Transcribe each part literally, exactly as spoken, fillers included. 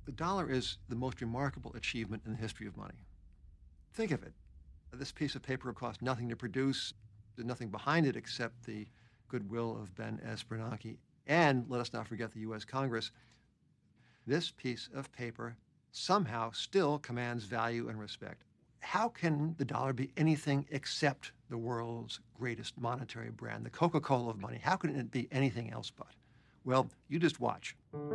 The dollar is the most remarkable achievement in the history of money. Think of it. This piece of paper cost nothing to produce. There's nothing behind it except the goodwill of Ben S. Bernanke. And let us not forget the U S Congress. This piece of paper somehow still commands value and respect. How can the dollar be anything except the world's greatest monetary brand, the Coca-Cola of money? How can it be anything else but? Well, you just watch.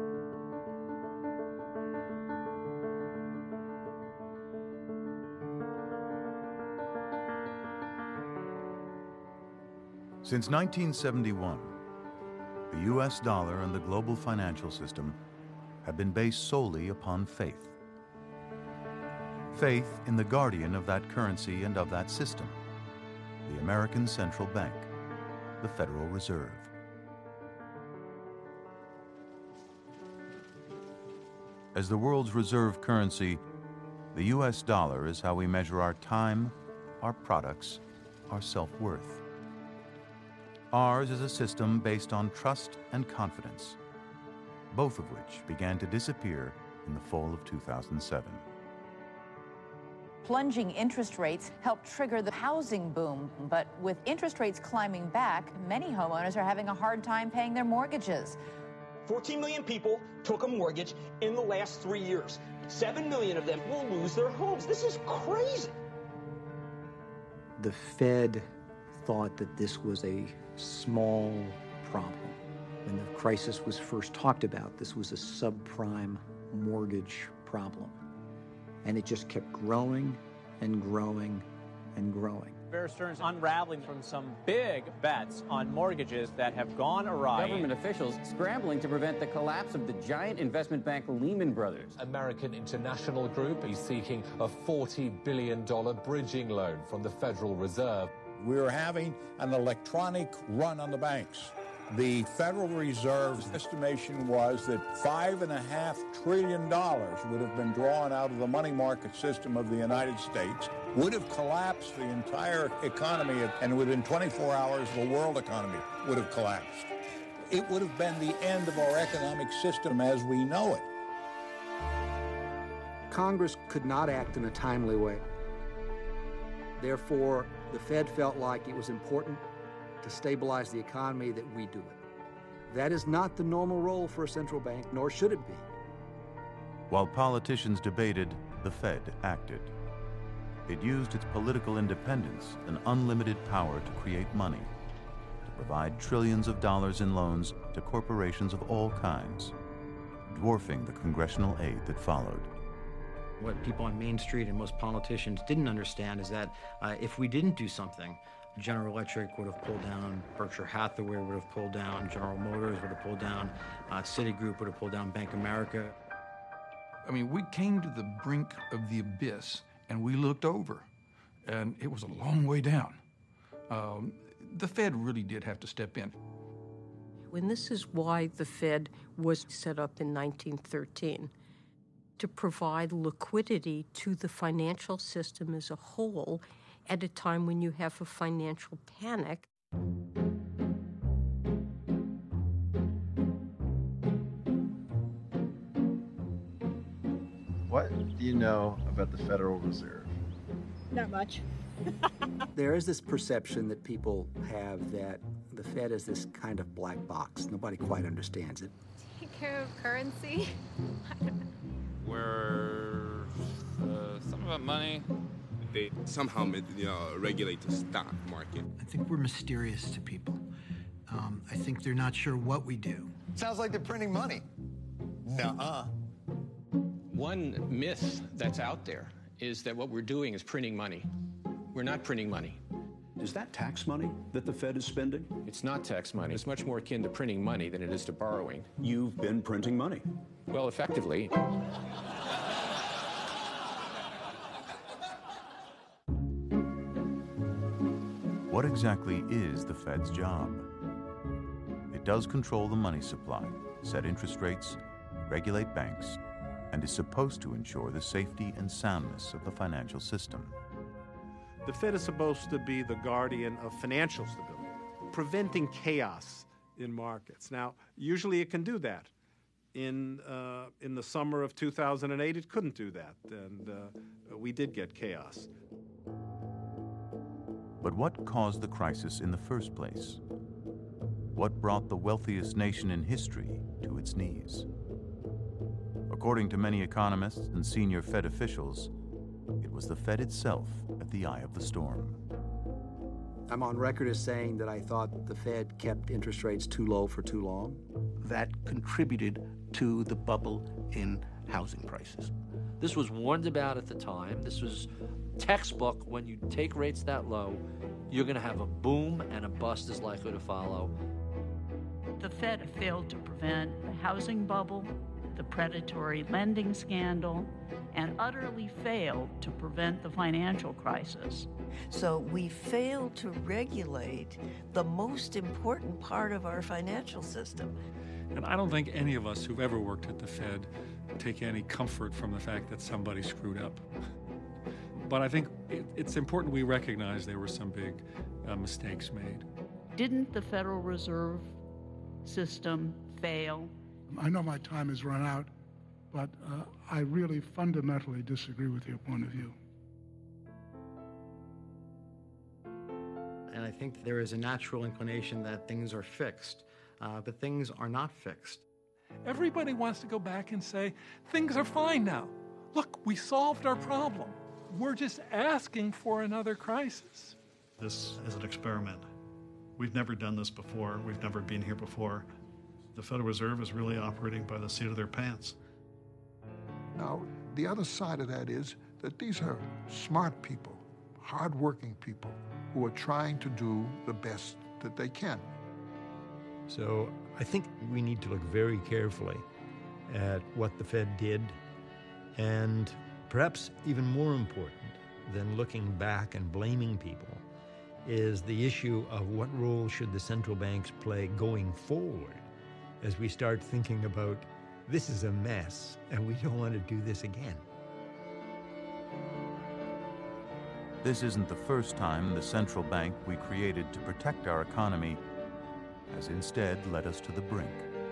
Since nineteen seventy-one, the U S dollar and the global financial system have been based solely upon faith. Faith in the guardian of that currency and of that system, the American Central Bank, the Federal Reserve. As the world's reserve currency, the U S dollar is how we measure our time, our products, our self-worth. Ours is a system based on trust and confidence, both of which began to disappear in the fall of two thousand seven. Plunging interest rates helped trigger the housing boom, but with interest rates climbing back, many homeowners are having a hard time paying their mortgages. fourteen million people took a mortgage in the last three years. seven million of them will lose their homes. This is crazy. The Fed thought that this was a small problem. When the crisis was first talked about, this was a subprime mortgage problem. And it just kept growing and growing and growing. Bear Stearns unraveling from some big bets on mortgages that have gone awry. Government officials scrambling to prevent the collapse of the giant investment bank Lehman Brothers. American International Group is seeking a forty billion dollars bridging loan from the Federal Reserve. We were having an electronic run on the banks. The Federal Reserve's estimation was that five and a half trillion dollars would have been drawn out of the money market system of the United States, would have collapsed the entire economy, and within twenty-four hours, the world economy would have collapsed. It would have been the end of our economic system as we know it. Congress could not act in a timely way. Therefore, the Fed felt like it was important to stabilize the economy that we do it. That is not the normal role for a central bank, nor should it be. While politicians debated, the Fed acted. It used its political independence and unlimited power to create money, to provide trillions of dollars in loans to corporations of all kinds, dwarfing the congressional aid that followed. What people on Main Street and most politicians didn't understand is that uh, if we didn't do something, General Electric would have pulled down, Berkshire Hathaway would have pulled down, General Motors would have pulled down, uh, Citigroup would have pulled down Bank of America. I mean, we came to the brink of the abyss, and we looked over, and it was a long way down. Um, the Fed really did have to step in. And this is why the Fed was set up in nineteen thirteen, to provide liquidity to the financial system as a whole at a time when you have a financial panic. What do you know about the Federal Reserve? Not much. There is this perception that people have that the Fed is this kind of black box. Nobody quite understands it. Take care of currency? We're uh, something about money. They somehow you know, regulate the stock market. I think we're mysterious to people. Um, I think they're not sure what we do. Sounds like they're printing money. Nuh-uh. One myth that's out there is that what we're doing is printing money. We're not printing money. Is that tax money that the Fed is spending? It's not tax money. It's much more akin to printing money than it is to borrowing. You've been printing money. Well, effectively. What exactly is the Fed's job? It does control the money supply, set interest rates, regulate banks, and is supposed to ensure the safety and soundness of the financial system. The Fed is supposed to be the guardian of financial stability, preventing chaos in markets. Now, usually it can do that. in, uh, in the summer of two thousand eight, it couldn't do that, and uh, we did get chaos. But what caused the crisis in the first place? What brought the wealthiest nation in history to its knees? According to many economists and senior Fed officials, it was the Fed itself at the eye of the storm. I'm on record as saying that I thought the Fed kept interest rates too low for too long. That contributed to the bubble in housing prices. This was warned about at the time. This was textbook. When you take rates that low, you're going to have a boom, and a bust is likely to follow. The Fed failed to prevent the housing bubble, the predatory lending scandal, and utterly failed to prevent the financial crisis. So we failed to regulate the most important part of our financial system. And I don't think any of us who've ever worked at the Fed take any comfort from the fact that somebody screwed up. But I think it, it's important we recognize there were some big uh, mistakes made. Didn't the Federal Reserve System fail? I know my time has run out, but uh, I really fundamentally disagree with your point of view. And I think there is a natural inclination that things are fixed, uh, but things are not fixed. Everybody wants to go back and say, things are fine now. Look, we solved our problem. We're just asking for another crisis. This is an experiment. We've never done this before. We've never been here before. The Federal Reserve is really operating by the seat of their pants. Now, the other side of that is that these are smart people, hardworking people who are trying to do the best that they can. So I think we need to look very carefully at what the Fed did, and perhaps even more important than looking back and blaming people is the issue of what role should the central banks play going forward as we start thinking about this is a mess and we don't want to do this again. This isn't the first time the central bank we created to protect our economy has instead led us to the brink.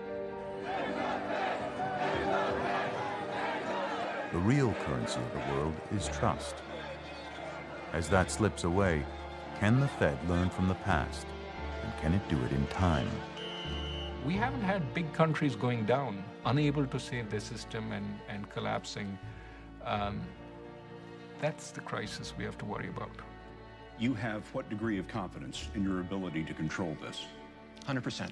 The real currency of the world is trust. As that slips away, can the Fed learn from the past, and can it do it in time? We haven't had big countries going down, unable to save their system and, and collapsing. Um, that's the crisis we have to worry about. You have what degree of confidence in your ability to control this? one hundred percent.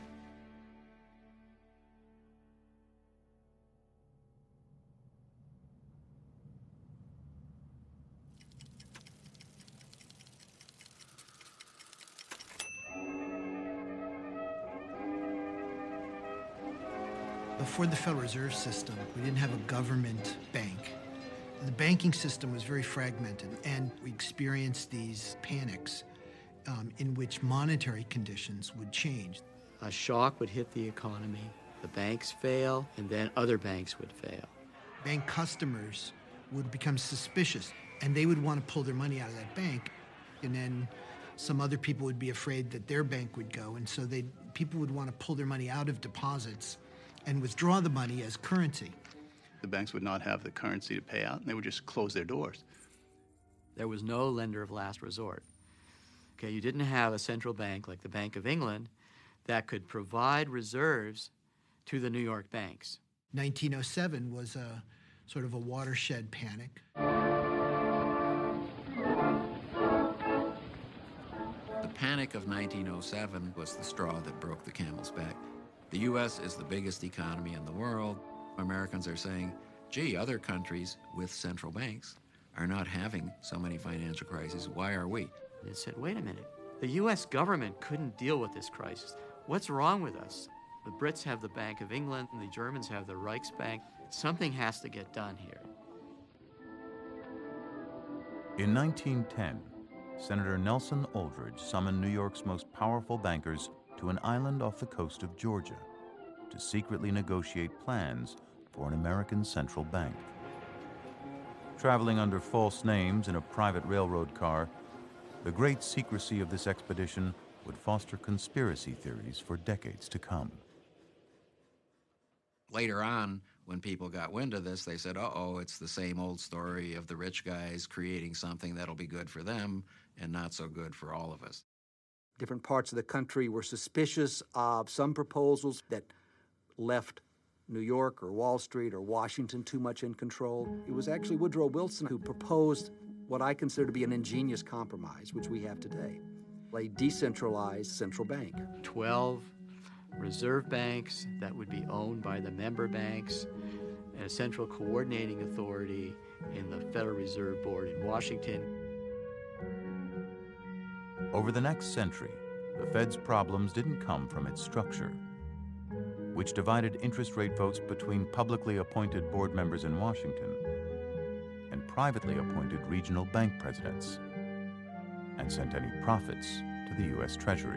Before the Federal Reserve System, we didn't have a government bank. The banking system was very fragmented, and we experienced these panics um, in which monetary conditions would change. A shock would hit the economy, the banks fail, and then other banks would fail. Bank customers would become suspicious, and they would want to pull their money out of that bank, and then some other people would be afraid that their bank would go, and so they people would want to pull their money out of deposits and withdraw the money as currency. The banks would not have the currency to pay out, and they would just close their doors. There was no lender of last resort. Okay, you didn't have a central bank like the Bank of England that could provide reserves to the New York banks. nineteen oh seven was a sort of a watershed panic. The panic of nineteen oh seven was the straw that broke the camel's back. The U S is the biggest economy in the world. Americans are saying, gee, other countries with central banks are not having so many financial crises. Why are we? They said, wait a minute. The U S government couldn't deal with this crisis. What's wrong with us? The Brits have the Bank of England, and the Germans have the Reichsbank. Something has to get done here. In nineteen ten, Senator Nelson Aldrich summoned New York's most powerful bankers to an island off the coast of Georgia to secretly negotiate plans for an American central bank. Traveling under false names in a private railroad car, the great secrecy of this expedition would foster conspiracy theories for decades to come. Later on, when people got wind of this, they said, uh-oh, it's the same old story of the rich guys creating something that'll be good for them and not so good for all of us. Different parts of the country were suspicious of some proposals that left New York or Wall Street or Washington too much in control. It was actually Woodrow Wilson who proposed what I consider to be an ingenious compromise, which we have today, a decentralized central bank. twelve reserve banks that would be owned by the member banks, and a central coordinating authority in the Federal Reserve Board in Washington. Over the next century, the Fed's problems didn't come from its structure, which divided interest rate votes between publicly appointed board members in Washington and privately appointed regional bank presidents, and sent any profits to the U S Treasury.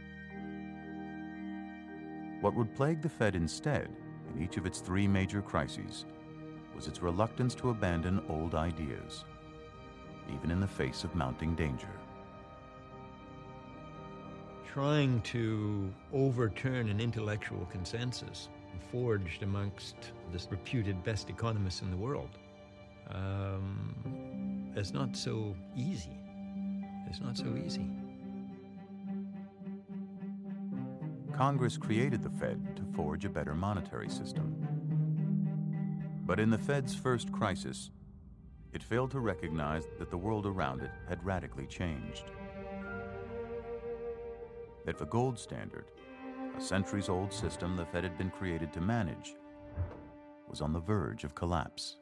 What would plague the Fed instead, in each of its three major crises, was its reluctance to abandon old ideas, even in the face of mounting danger. Trying to overturn an intellectual consensus forged amongst the reputed best economists in the world um, is not so easy. It's not so easy. Congress created the Fed to forge a better monetary system. But in the Fed's first crisis, it failed to recognize that the world around it had radically changed. That the gold standard, a centuries-old system the Fed had been created to manage, was on the verge of collapse.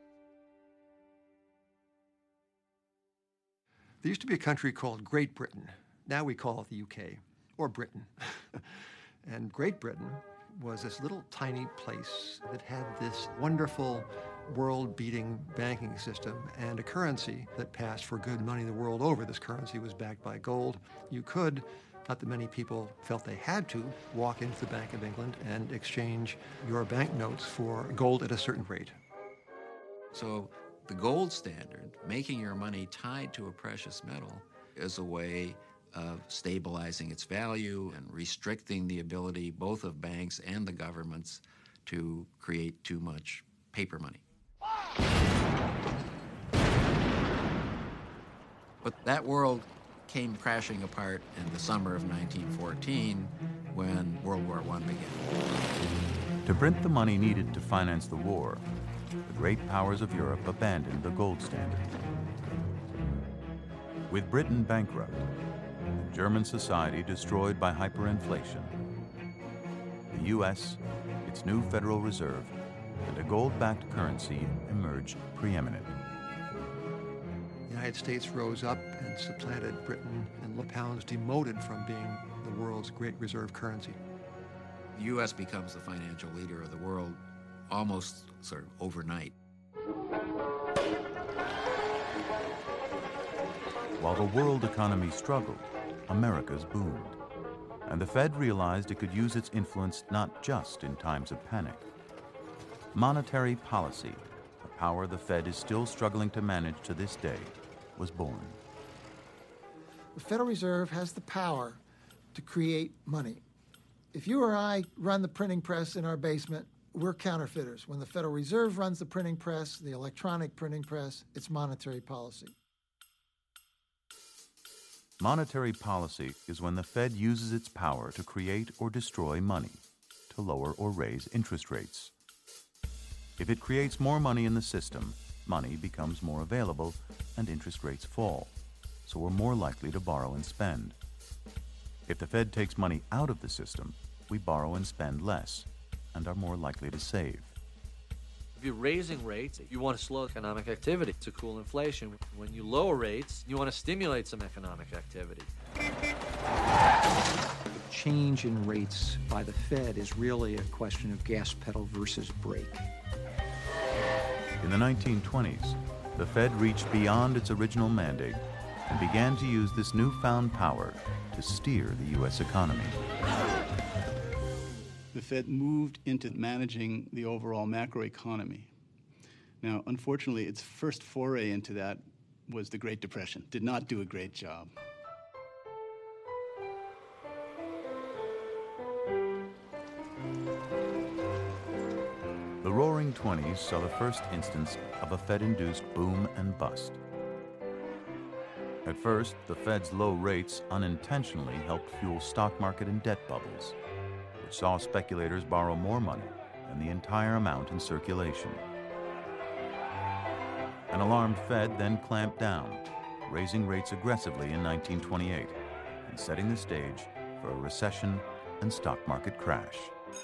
There used to be a country called Great Britain. Now we call it the U K, or Britain. And Great Britain was this little tiny place that had this wonderful world-beating banking system and a currency that passed for good money the world over. This currency was backed by gold. You could, not that many people felt they had to, walk into the Bank of England and exchange your banknotes for gold at a certain rate. So the gold standard, making your money tied to a precious metal, is a way of stabilizing its value and restricting the ability both of banks and the governments to create too much paper money. But that world came crashing apart in the summer of nineteen fourteen when World War One began. To print the money needed to finance the war, the great powers of Europe abandoned the gold standard. With Britain bankrupt, and German society destroyed by hyperinflation, the U S, its new Federal Reserve, and a gold-backed currency emerged preeminent. The United States rose up and supplanted Britain, and the pound was demoted from being the world's great reserve currency. The U S becomes the financial leader of the world almost sort of overnight. While the world economy struggled, America's boomed, and the Fed realized it could use its influence not just in times of panic. Monetary policy, a power the Fed is still struggling to manage to this day, was born. The Federal Reserve has the power to create money. If you or I run the printing press in our basement, we're counterfeiters. When the Federal Reserve runs the printing press, the electronic printing press, it's monetary policy. Monetary policy is when the Fed uses its power to create or destroy money, to lower or raise interest rates. If it creates more money in the system, money becomes more available and interest rates fall, so we're more likely to borrow and spend. If the Fed takes money out of the system, we borrow and spend less and are more likely to save. If you're raising rates, you want to slow economic activity to cool inflation. When you lower rates, you want to stimulate some economic activity. The change in rates by the Fed is really a question of gas pedal versus brake. In the nineteen twenties, the Fed reached beyond its original mandate and began to use this newfound power to steer the U S economy. The Fed moved into managing the overall macroeconomy. Now, unfortunately, its first foray into that was the Great Depression. Did not do a great job. twenties saw the first instance of a Fed-induced boom and bust. At first, the Fed's low rates unintentionally helped fuel stock market and debt bubbles, which saw speculators borrow more money than the entire amount in circulation. An alarmed Fed then clamped down, raising rates aggressively in nineteen twenty-eight and setting the stage for a recession and stock market crash.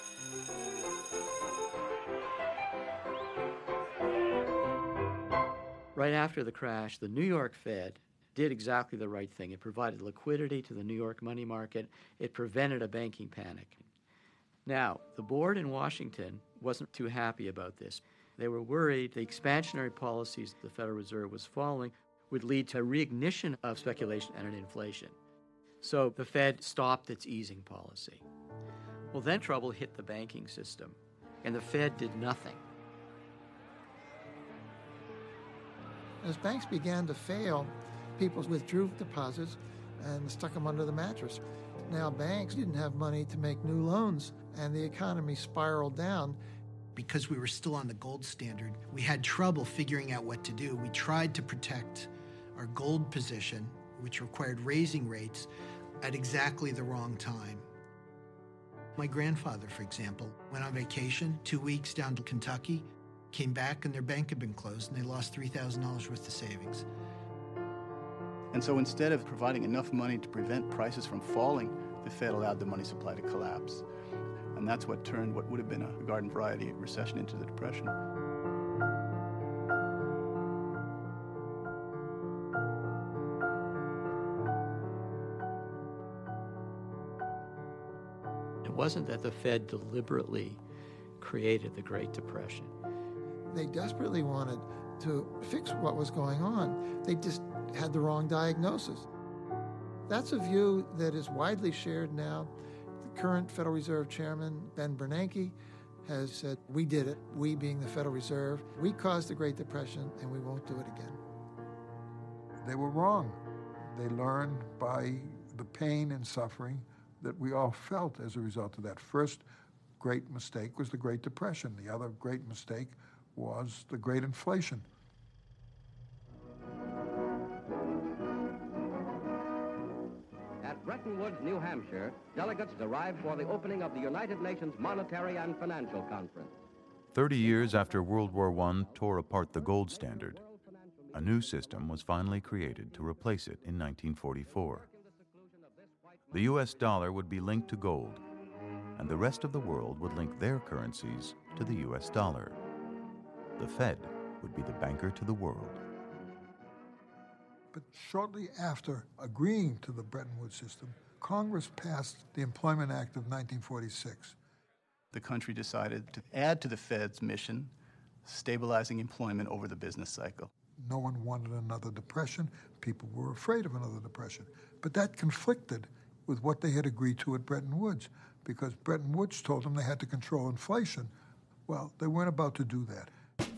Right after the crash, the New York Fed did exactly the right thing. It provided liquidity to the New York money market. It prevented a banking panic. Now, the board in Washington wasn't too happy about this. They were worried the expansionary policies the Federal Reserve was following would lead to a reignition of speculation and an inflation. So the Fed stopped its easing policy. Well, then trouble hit the banking system, and the Fed did nothing. As banks began to fail, people withdrew deposits and stuck them under the mattress. Now banks didn't have money to make new loans, and the economy spiraled down. Because we were still on the gold standard, we had trouble figuring out what to do. We tried to protect our gold position, which required raising rates, at exactly the wrong time. My grandfather, for example, went on vacation two weeks down to Kentucky, came back and their bank had been closed and they lost three thousand dollars worth of savings. And so instead of providing enough money to prevent prices from falling, the Fed allowed the money supply to collapse. And that's what turned what would have been a garden variety recession into the Depression. It wasn't that the Fed deliberately created the Great Depression. They desperately wanted to fix what was going on. They just had the wrong diagnosis. That's a view that is widely shared now. The current Federal Reserve Chairman, Ben Bernanke, has said, we did it, we being the Federal Reserve. We caused the Great Depression, and we won't do it again. They were wrong. They learned by the pain and suffering that we all felt as a result of that. First great mistake was the Great Depression. The other great mistake was the Great Inflation. At Bretton Woods, New Hampshire, delegates arrived for the opening of the United Nations Monetary and Financial Conference. Thirty years after World War One tore apart the gold standard, a new system was finally created to replace it in nineteen forty-four. The U S dollar would be linked to gold, and the rest of the world would link their currencies to the U S dollar. The Fed would be the banker to the world. But shortly after agreeing to the Bretton Woods system, Congress passed the Employment Act of nineteen forty-six. The country decided to add to the Fed's mission, stabilizing employment over the business cycle. No one wanted another depression. People were afraid of another depression. But that conflicted with what they had agreed to at Bretton Woods, because Bretton Woods told them they had to control inflation. Well, they weren't about to do that.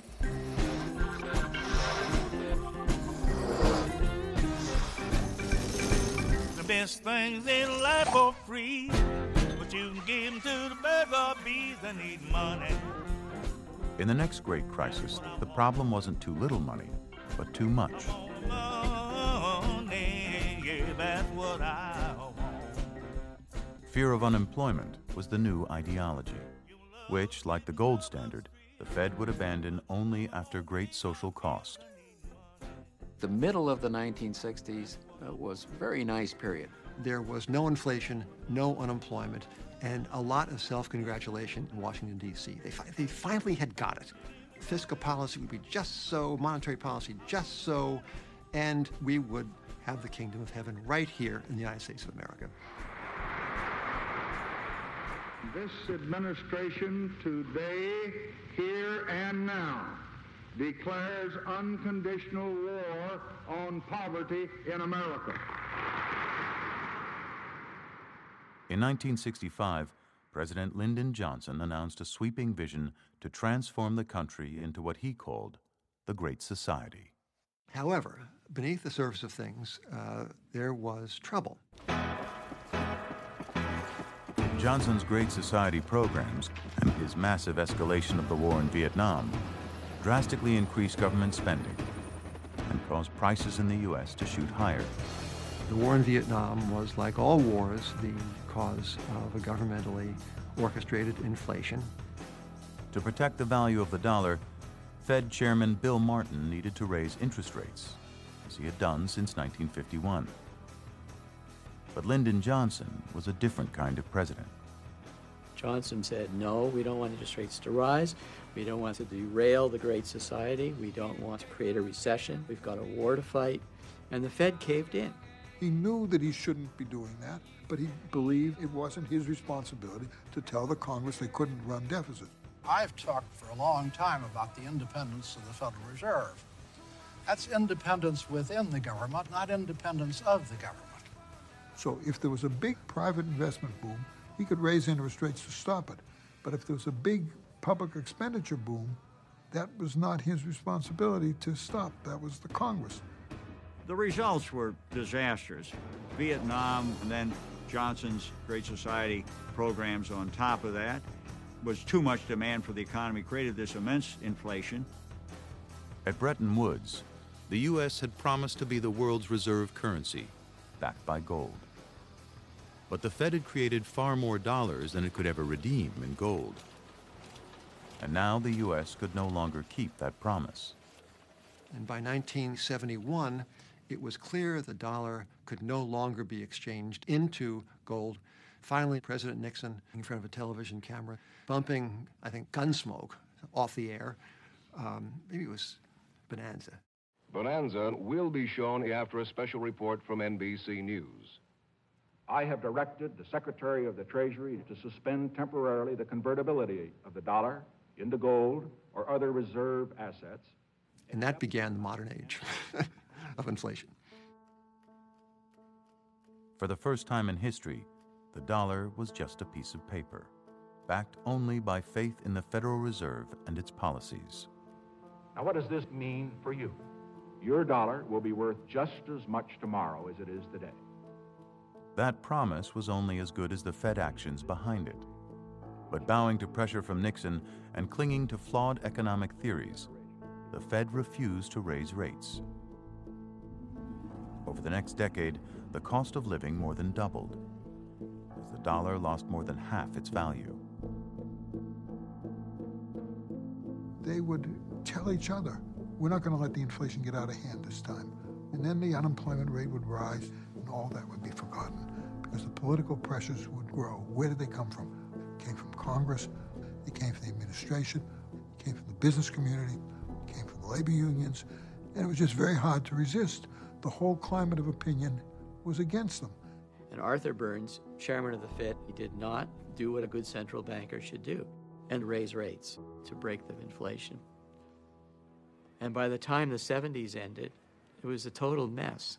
The best things in life are free, but you can give them to the birds or bees that need money. In the next great crisis, the problem wasn't too little money, but too much. Money, yeah, that's what I want. Fear of unemployment was the new ideology, which, like the gold standard, the Fed would abandon only after great social cost. The middle of the nineteen sixties uh, was a very nice period. There was no inflation, no unemployment, and a lot of self-congratulation in Washington, D C They, fi they finally had got it. Fiscal policy would be just so, monetary policy just so, and we would have the kingdom of heaven right here in the United States of America. This administration today, here and now, declares unconditional war on poverty in America. In nineteen sixty-five, President Lyndon Johnson announced a sweeping vision to transform the country into what he called the Great Society. However, beneath the surface of things, uh, there was trouble. Johnson's Great Society programs and his massive escalation of the war in Vietnam drastically increased government spending and caused prices in the U S to shoot higher. The war in Vietnam was, like all wars, the cause of a governmentally orchestrated inflation. To protect the value of the dollar, Fed Chairman Bill Martin needed to raise interest rates, as he had done since nineteen fifty-one. But Lyndon Johnson was a different kind of president. Johnson said, no, we don't want interest rates to rise. We don't want to derail the Great Society. We don't want to create a recession. We've got a war to fight. And the Fed caved in. He knew that he shouldn't be doing that, but he believed it wasn't his responsibility to tell the Congress they couldn't run deficits. I've talked for a long time about the independence of the Federal Reserve. That's independence within the government, not independence of the government. So if there was a big private investment boom, he could raise interest rates to stop it. But if there was a big public expenditure boom, that was not his responsibility to stop. That was the Congress. The results were disastrous. Vietnam and then Johnson's Great Society programs on top of that was too much demand for the economy, created this immense inflation. At Bretton Woods, the U S had promised to be the world's reserve currency, backed by gold. But the Fed had created far more dollars than it could ever redeem in gold. And now the U S could no longer keep that promise. And by nineteen seventy-one, it was clear the dollar could no longer be exchanged into gold. Finally, President Nixon, in front of a television camera, bumping, I think, Gunsmoke off the air. Um, maybe it was Bonanza. Bonanza will be shown after a special report from N B C News. I have directed the Secretary of the Treasury to suspend temporarily the convertibility of the dollar into gold or other reserve assets. And that began the modern age of inflation. For the first time in history, the dollar was just a piece of paper, backed only by faith in the Federal Reserve and its policies. Now, what does this mean for you? Your dollar will be worth just as much tomorrow as it is today. That promise was only as good as the Fed actions behind it. But bowing to pressure from Nixon and clinging to flawed economic theories, the Fed refused to raise rates. Over the next decade, the cost of living more than doubled, as the dollar lost more than half its value. They would tell each other, we're not going to let the inflation get out of hand this time. And then the unemployment rate would rise, and all that would be forgotten, because the political pressures would grow. Where did they come from? They came from Congress, they came from the administration, they came from the business community, they came from the labor unions, and it was just very hard to resist. The whole climate of opinion was against them. And Arthur Burns, chairman of the Fed, he did not do what a good central banker should do and raise rates to break the inflation. And by the time the seventies ended, it was a total mess.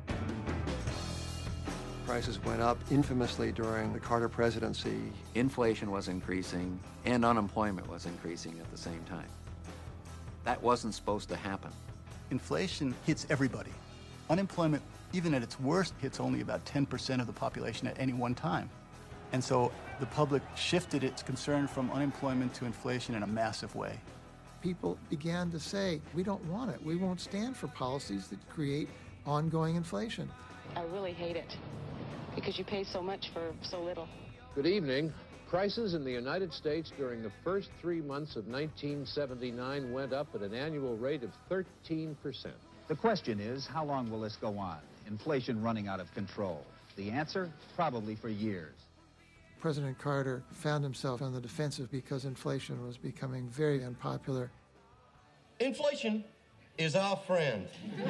Prices went up infamously during the Carter presidency. Inflation was increasing and unemployment was increasing at the same time. That wasn't supposed to happen. Inflation hits everybody. Unemployment, even at its worst, hits only about ten percent of the population at any one time. And so the public shifted its concern from unemployment to inflation in a massive way. People began to say, we don't want it. We won't stand for policies that create ongoing inflation. I really hate it because you pay so much for so little. Good evening. Prices in the United States during the first three months of nineteen seventy-nine went up at an annual rate of thirteen percent. The question is, how long will this go on? Inflation running out of control. The answer? Probably for years. President Carter found himself on the defensive because inflation was becoming very unpopular. Inflation is our friend.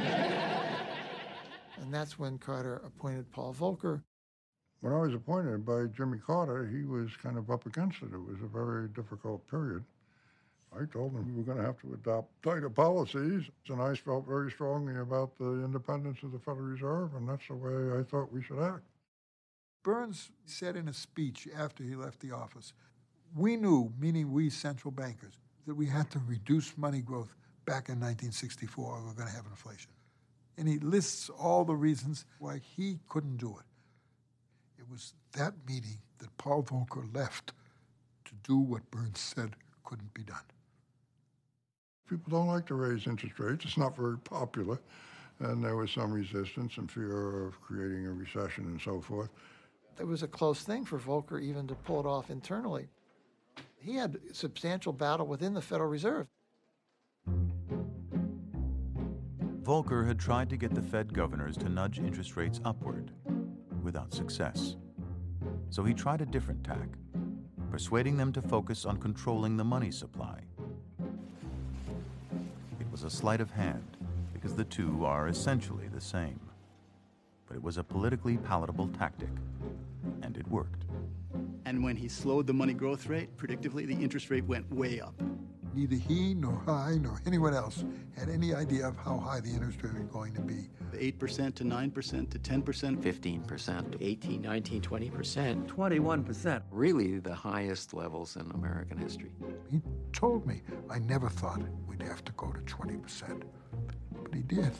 And that's when Carter appointed Paul Volcker. When I was appointed by Jimmy Carter, he was kind of up against it. It was a very difficult period. I told him we were going to have to adopt tighter policies, and I felt very strongly about the independence of the Federal Reserve, and that's the way I thought we should act. Burns said in a speech after he left the office, we knew, meaning we central bankers, that we had to reduce money growth back in nineteen sixty-four or we were going to have inflation. And he lists all the reasons why he couldn't do it. It was that meeting that Paul Volcker left to do what Burns said couldn't be done. People don't like to raise interest rates. It's not very popular. And there was some resistance and fear of creating a recession and so forth. It was a close thing for Volcker even to pull it off internally. He had substantial battle within the Federal Reserve. Volcker had tried to get the Fed governors to nudge interest rates upward, without success. So he tried a different tack, persuading them to focus on controlling the money supply. It was a sleight of hand, because the two are essentially the same. But it was a politically palatable tactic, and it worked. And when he slowed the money growth rate, predictably, the interest rate went way up. Neither he nor I nor anyone else had any idea of how high the interest rate was going to be. eight percent to nine percent to ten percent. fifteen percent, eighteen, nineteen, twenty percent. twenty-one percent. Really the highest levels in American history. He told me, I never thought we'd have to go to twenty percent. But he did.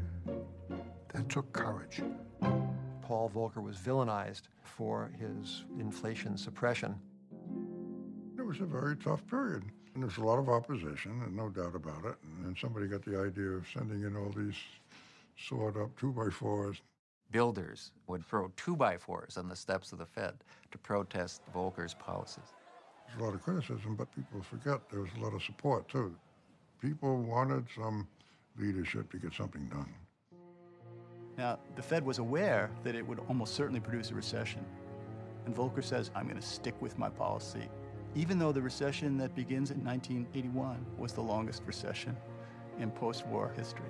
That took courage. Paul Volcker was villainized for his inflation suppression. It was a very tough period. And there was a lot of opposition, and no doubt about it. And then somebody got the idea of sending in all these sawed-up two-by-fours. Builders would throw two-by-fours on the steps of the Fed to protest Volcker's policies. There's a lot of criticism, but people forget there was a lot of support, too. People wanted some leadership to get something done. Now, the Fed was aware that it would almost certainly produce a recession. And Volcker says, I'm going to stick with my policy, even though the recession that begins in nineteen eighty-one was the longest recession in post-war history.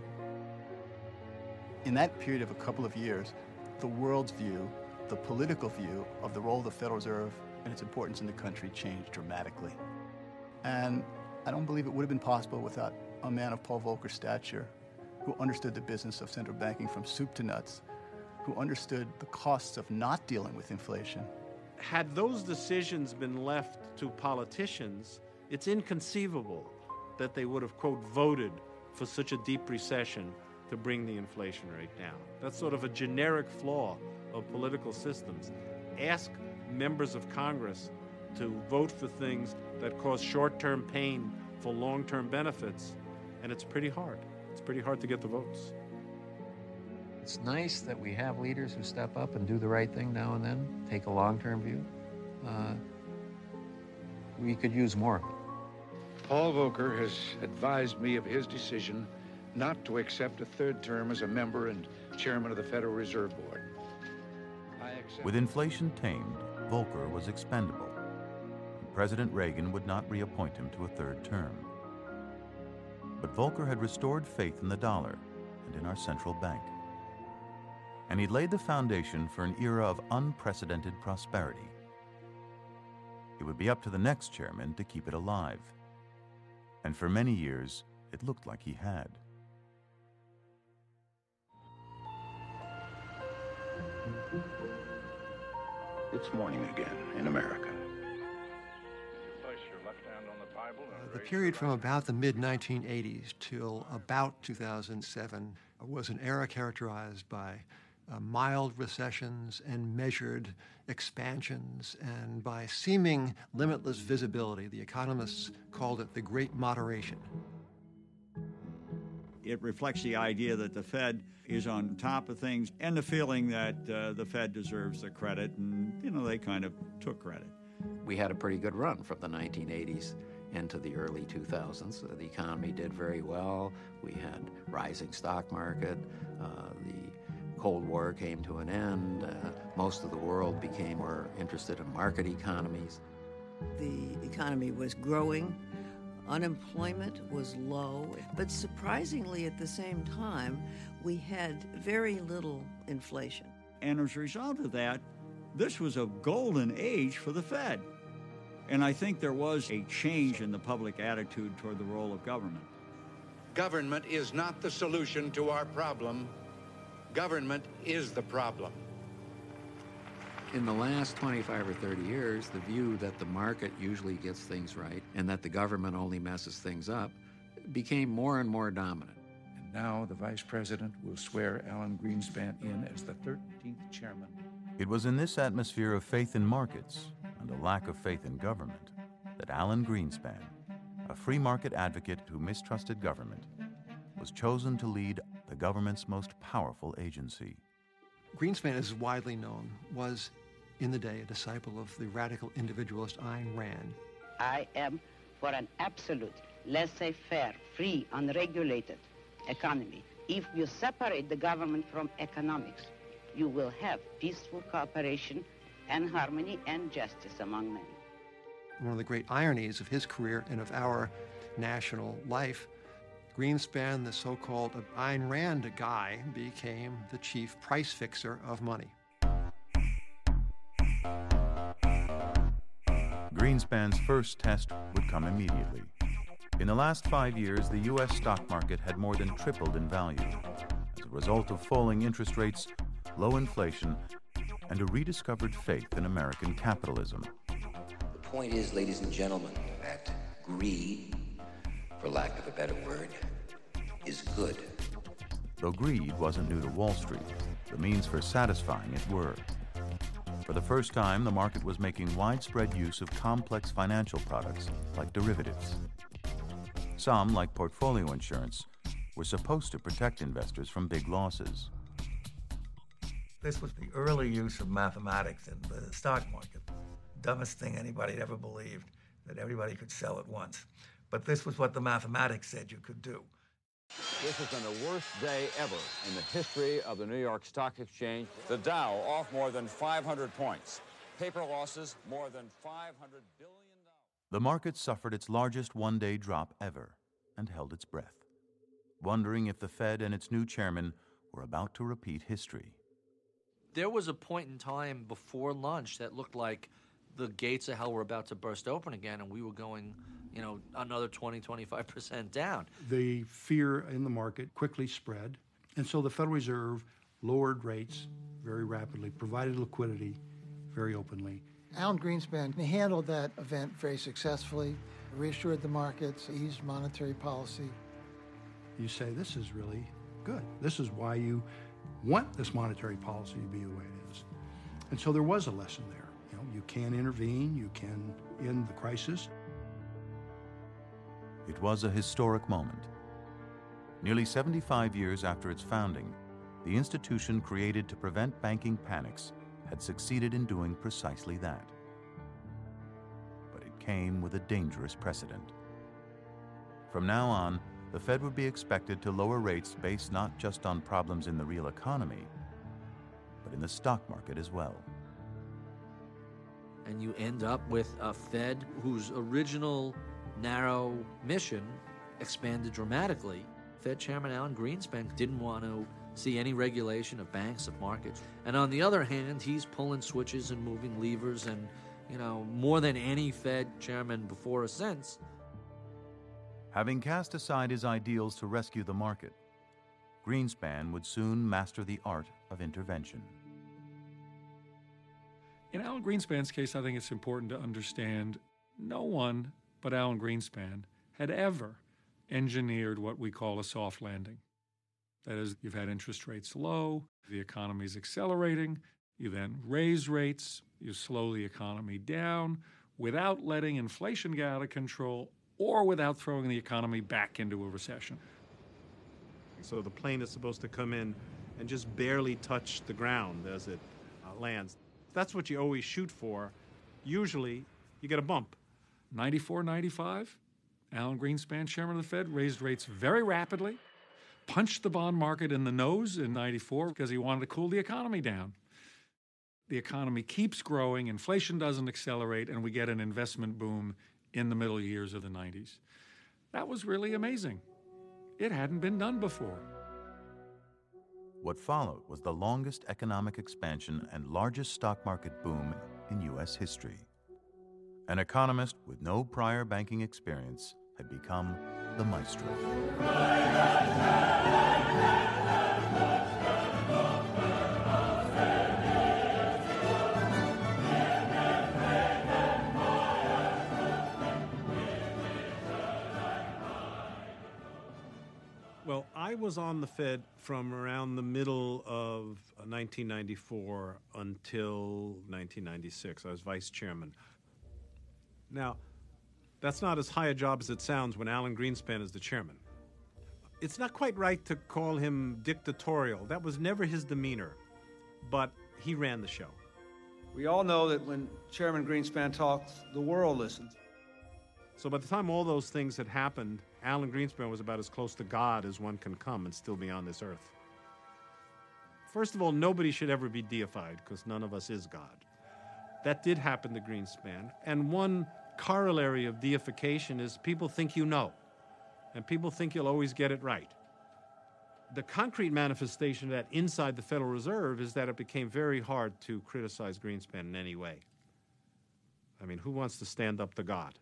In that period of a couple of years, the world's view, the political view of the role of the Federal Reserve and its importance in the country changed dramatically. And I don't believe it would have been possible without a man of Paul Volcker's stature, who understood the business of central banking from soup to nuts, who understood the costs of not dealing with inflation. Had those decisions been left to politicians, it's inconceivable that they would have, quote, voted for such a deep recession to bring the inflation rate down. That's sort of a generic flaw of political systems. Ask members of Congress to vote for things that cause short-term pain for long-term benefits, and it's pretty hard. It's pretty hard to get the votes. It's nice that we have leaders who step up and do the right thing now and then, take a long-term view. Uh, we could use more. Paul Volcker has advised me of his decision not to accept a third term as a member and chairman of the Federal Reserve Board. With inflation tamed, Volcker was expendable. President Reagan would not reappoint him to a third term. But Volcker had restored faith in the dollar and in our central bank. And he'd laid the foundation for an era of unprecedented prosperity. It would be up to the next chairman to keep it alive. And for many years, it looked like he had. It's morning again in America. Place your left hand on the Bible and The period from about the mid nineteen eighties till about two thousand seven was an era characterized by uh, mild recessions and measured expansions, and by seeming limitless visibility. The economists called it the Great Moderation. It reflects the idea that the Fed is on top of things and the feeling that uh, the Fed deserves the credit, and, you know, they kind of took credit. We had a pretty good run from the nineteen eighties into the early two thousands. Uh, the economy did very well. We had rising stock market. Uh, the Cold War came to an end. Uh, most of the world became more interested in market economies. The economy was growing. Unemployment was low, but surprisingly at the same time, we had very little inflation. And as a result of that, this was a golden age for the Fed. And I think there was a change in the public attitude toward the role of government. Government is not the solution to our problem. Government is the problem. In the last twenty-five or thirty years, the view that the market usually gets things right and that the government only messes things up became more and more dominant. And now the Vice President will swear Alan Greenspan in as the thirteenth chairman. It was in this atmosphere of faith in markets and a lack of faith in government that Alan Greenspan, a free market advocate who mistrusted government, was chosen to lead the government's most powerful agency. Greenspan, as widely known, was in the day a disciple of the radical individualist Ayn Rand. I am for an absolute, laissez-faire, free, unregulated economy. If you separate the government from economics, you will have peaceful cooperation and harmony and justice among men. One of the great ironies of his career and of our national life, Greenspan, the so-called Ayn Rand guy, became the chief price fixer of money. Greenspan's first test would come immediately. In the last five years, the U S stock market had more than tripled in value as a result of falling interest rates, low inflation, and a rediscovered faith in American capitalism. The point is, ladies and gentlemen, that greed, for lack of a better word, is good. Though greed wasn't new to Wall Street, the means for satisfying it were. For the first time, the market was making widespread use of complex financial products like derivatives. Some, like portfolio insurance, were supposed to protect investors from big losses. This was the early use of mathematics in the stock market. Dumbest thing anybody had ever believed, that everybody could sell at once. But this was what the mathematics said you could do. This has been the worst day ever in the history of the New York Stock Exchange. The Dow off more than five hundred points. Paper losses more than five hundred billion dollars. The market suffered its largest one-day drop ever and held its breath, wondering if the Fed and its new chairman were about to repeat history. There was a point in time before lunch that looked like the gates of hell were about to burst open again, and we were going, you know, another twenty, twenty-five percent down. The fear in the market quickly spread, and so the Federal Reserve lowered rates very rapidly, provided liquidity very openly. Alan Greenspan handled that event very successfully, reassured the markets, eased monetary policy. You say, this is really good. This is why you want this monetary policy to be the way it is. And so there was a lesson there. You know, you can intervene, you can end the crisis. It was a historic moment. Nearly seventy-five years after its founding, the institution created to prevent banking panics had succeeded in doing precisely that. But it came with a dangerous precedent. From now on, the Fed would be expected to lower rates based not just on problems in the real economy, but in the stock market as well. And you end up with a Fed whose original narrow mission expanded dramatically. Fed Chairman Alan Greenspan didn't want to see any regulation of banks, of markets. And on the other hand, he's pulling switches and moving levers and, you know, more than any Fed chairman before or since. Having cast aside his ideals to rescue the market, Greenspan would soon master the art of intervention. In Alan Greenspan's case, I think it's important to understand no one but Alan Greenspan had ever engineered what we call a soft landing. That is, you've had interest rates low, the economy's accelerating, you then raise rates, you slow the economy down without letting inflation get out of control or without throwing the economy back into a recession. So the plane is supposed to come in and just barely touch the ground as it uh, lands. That's what you always shoot for. Usually, you get a bump. ninety-four, ninety-five, Alan Greenspan, chairman of the Fed, raised rates very rapidly, punched the bond market in the nose in ninety-four because he wanted to cool the economy down. The economy keeps growing, inflation doesn't accelerate, and we get an investment boom in the middle years of the nineties. That was really amazing. It hadn't been done before. What followed was the longest economic expansion and largest stock market boom in U S history. An economist with no prior banking experience had become the maestro. Well, I was on the Fed from around the middle of nineteen ninety-four until nineteen ninety-six. I was vice chairman. Now, That's not as high a job as it sounds when Alan Greenspan is the chairman. It's not quite right to call him dictatorial. That was never his demeanor, but he ran the show. We all know that when Chairman Greenspan talks, the world listens. So by the time all those things had happened, Alan Greenspan was about as close to God as one can come and still be on this earth. First of all, nobody should ever be deified, because none of us is God. That did happen to Greenspan, and one corollary of deification is people think you know, and people think you'll always get it right. The concrete manifestation of that inside the Federal Reserve is that it became very hard to criticize Greenspan in any way. I mean, who wants to stand up to God?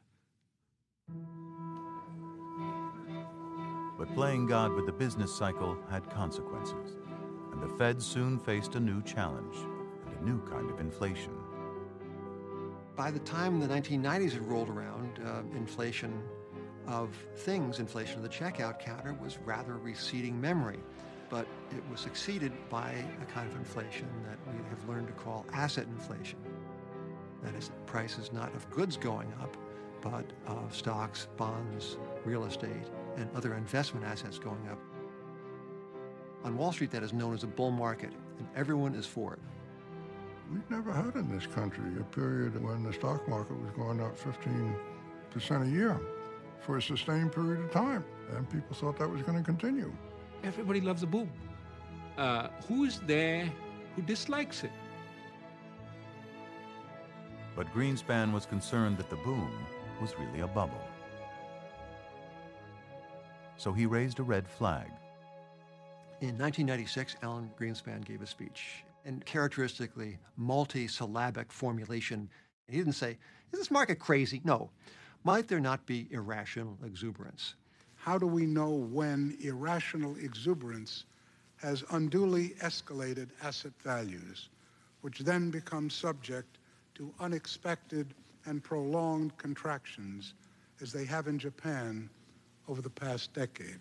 But playing God with the business cycle had consequences, and the Fed soon faced a new challenge and a new kind of inflation. By the time the nineteen nineties had rolled around, uh, inflation of things, inflation of the checkout counter, was rather receding memory. But it was succeeded by a kind of inflation that we have learned to call asset inflation. That is, prices not of goods going up, but of stocks, bonds, real estate, and other investment assets going up. On Wall Street, that is known as a bull market, and everyone is for it. We've never had in this country a period when the stock market was going up fifteen percent a year for a sustained period of time, and people thought that was going to continue. Everybody loves a boom. Uh, who is there who dislikes it? But Greenspan was concerned that the boom was really a bubble. So he raised a red flag. In nineteen ninety-six, Alan Greenspan gave a speech, and characteristically multi-syllabic formulation. He didn't say, is this market crazy? No. Might there not be irrational exuberance? How do we know when irrational exuberance has unduly escalated asset values, which then become subject to unexpected and prolonged contractions, as they have in Japan over the past decade?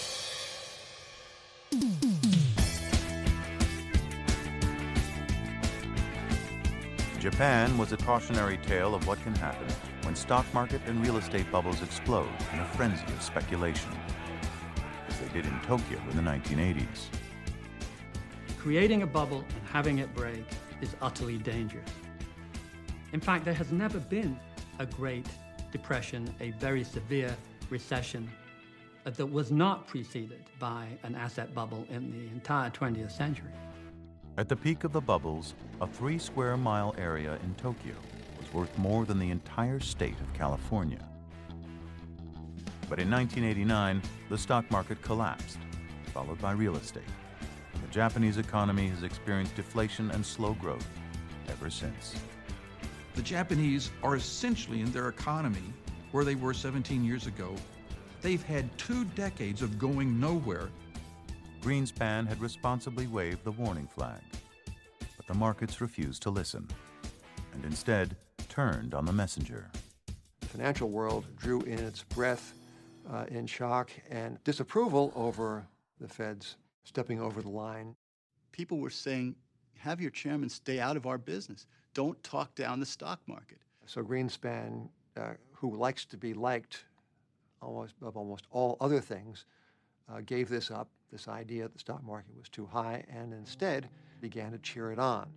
Japan was a cautionary tale of what can happen when stock market and real estate bubbles explode in a frenzy of speculation, as they did in Tokyo in the nineteen eighties. Creating a bubble and having it break is utterly dangerous. In fact, there has never been a Great Depression, a very severe recession that was not preceded by an asset bubble in the entire twentieth century. At the peak of the bubbles, a three square mile area in Tokyo was worth more than the entire state of California. But in nineteen eighty-nine, the stock market collapsed, followed by real estate. And the Japanese economy has experienced deflation and slow growth ever since. The Japanese are essentially in their economy where they were seventeen years ago. They've had two decades of going nowhere. Greenspan had responsibly waved the warning flag, but the markets refused to listen, and instead turned on the messenger. The financial world drew in its breath uh, in shock and disapproval over the Fed's stepping over the line. People were saying, have your chairman stay out of our business. Don't talk down the stock market. So Greenspan, uh, who likes to be liked almost of almost all other things, uh, gave this up, this idea that the stock market was too high, and instead began to cheer it on.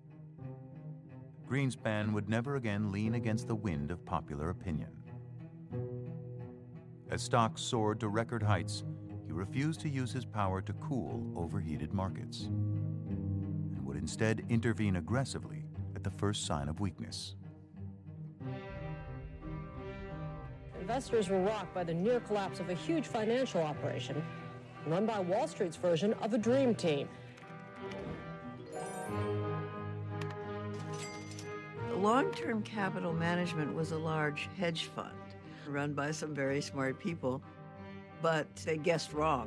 Greenspan would never again lean against the wind of popular opinion. As stocks soared to record heights, he refused to use his power to cool overheated markets, and would instead intervene aggressively at the first sign of weakness. Investors were rocked by the near collapse of a huge financial operation run by Wall Street's version of a dream team. Long-term capital management was a large hedge fund run by some very smart people, but they guessed wrong.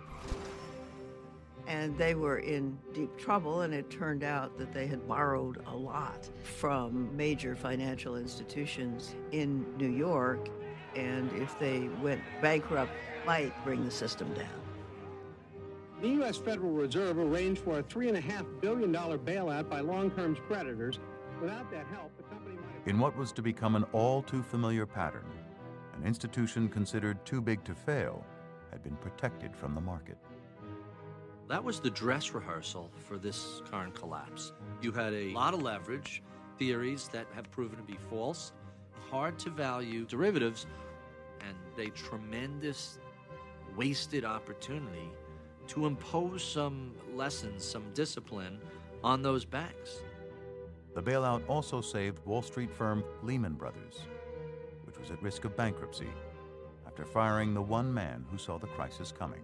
And they were in deep trouble, and it turned out that they had borrowed a lot from major financial institutions in New York, and if they went bankrupt, might bring the system down. The U S Federal Reserve arranged for a three point five billion dollars bailout by long-term creditors. Without that help, the company might have... In what was to become an all-too-familiar pattern, an institution considered too big to fail had been protected from the market. That was the dress rehearsal for this current collapse. You had a lot of leverage, theories that have proven to be false, hard to value derivatives, and a tremendous wasted opportunity to impose some lessons, some discipline on those banks. The bailout also saved Wall Street firm Lehman Brothers, which was at risk of bankruptcy after firing the one man who saw the crisis coming.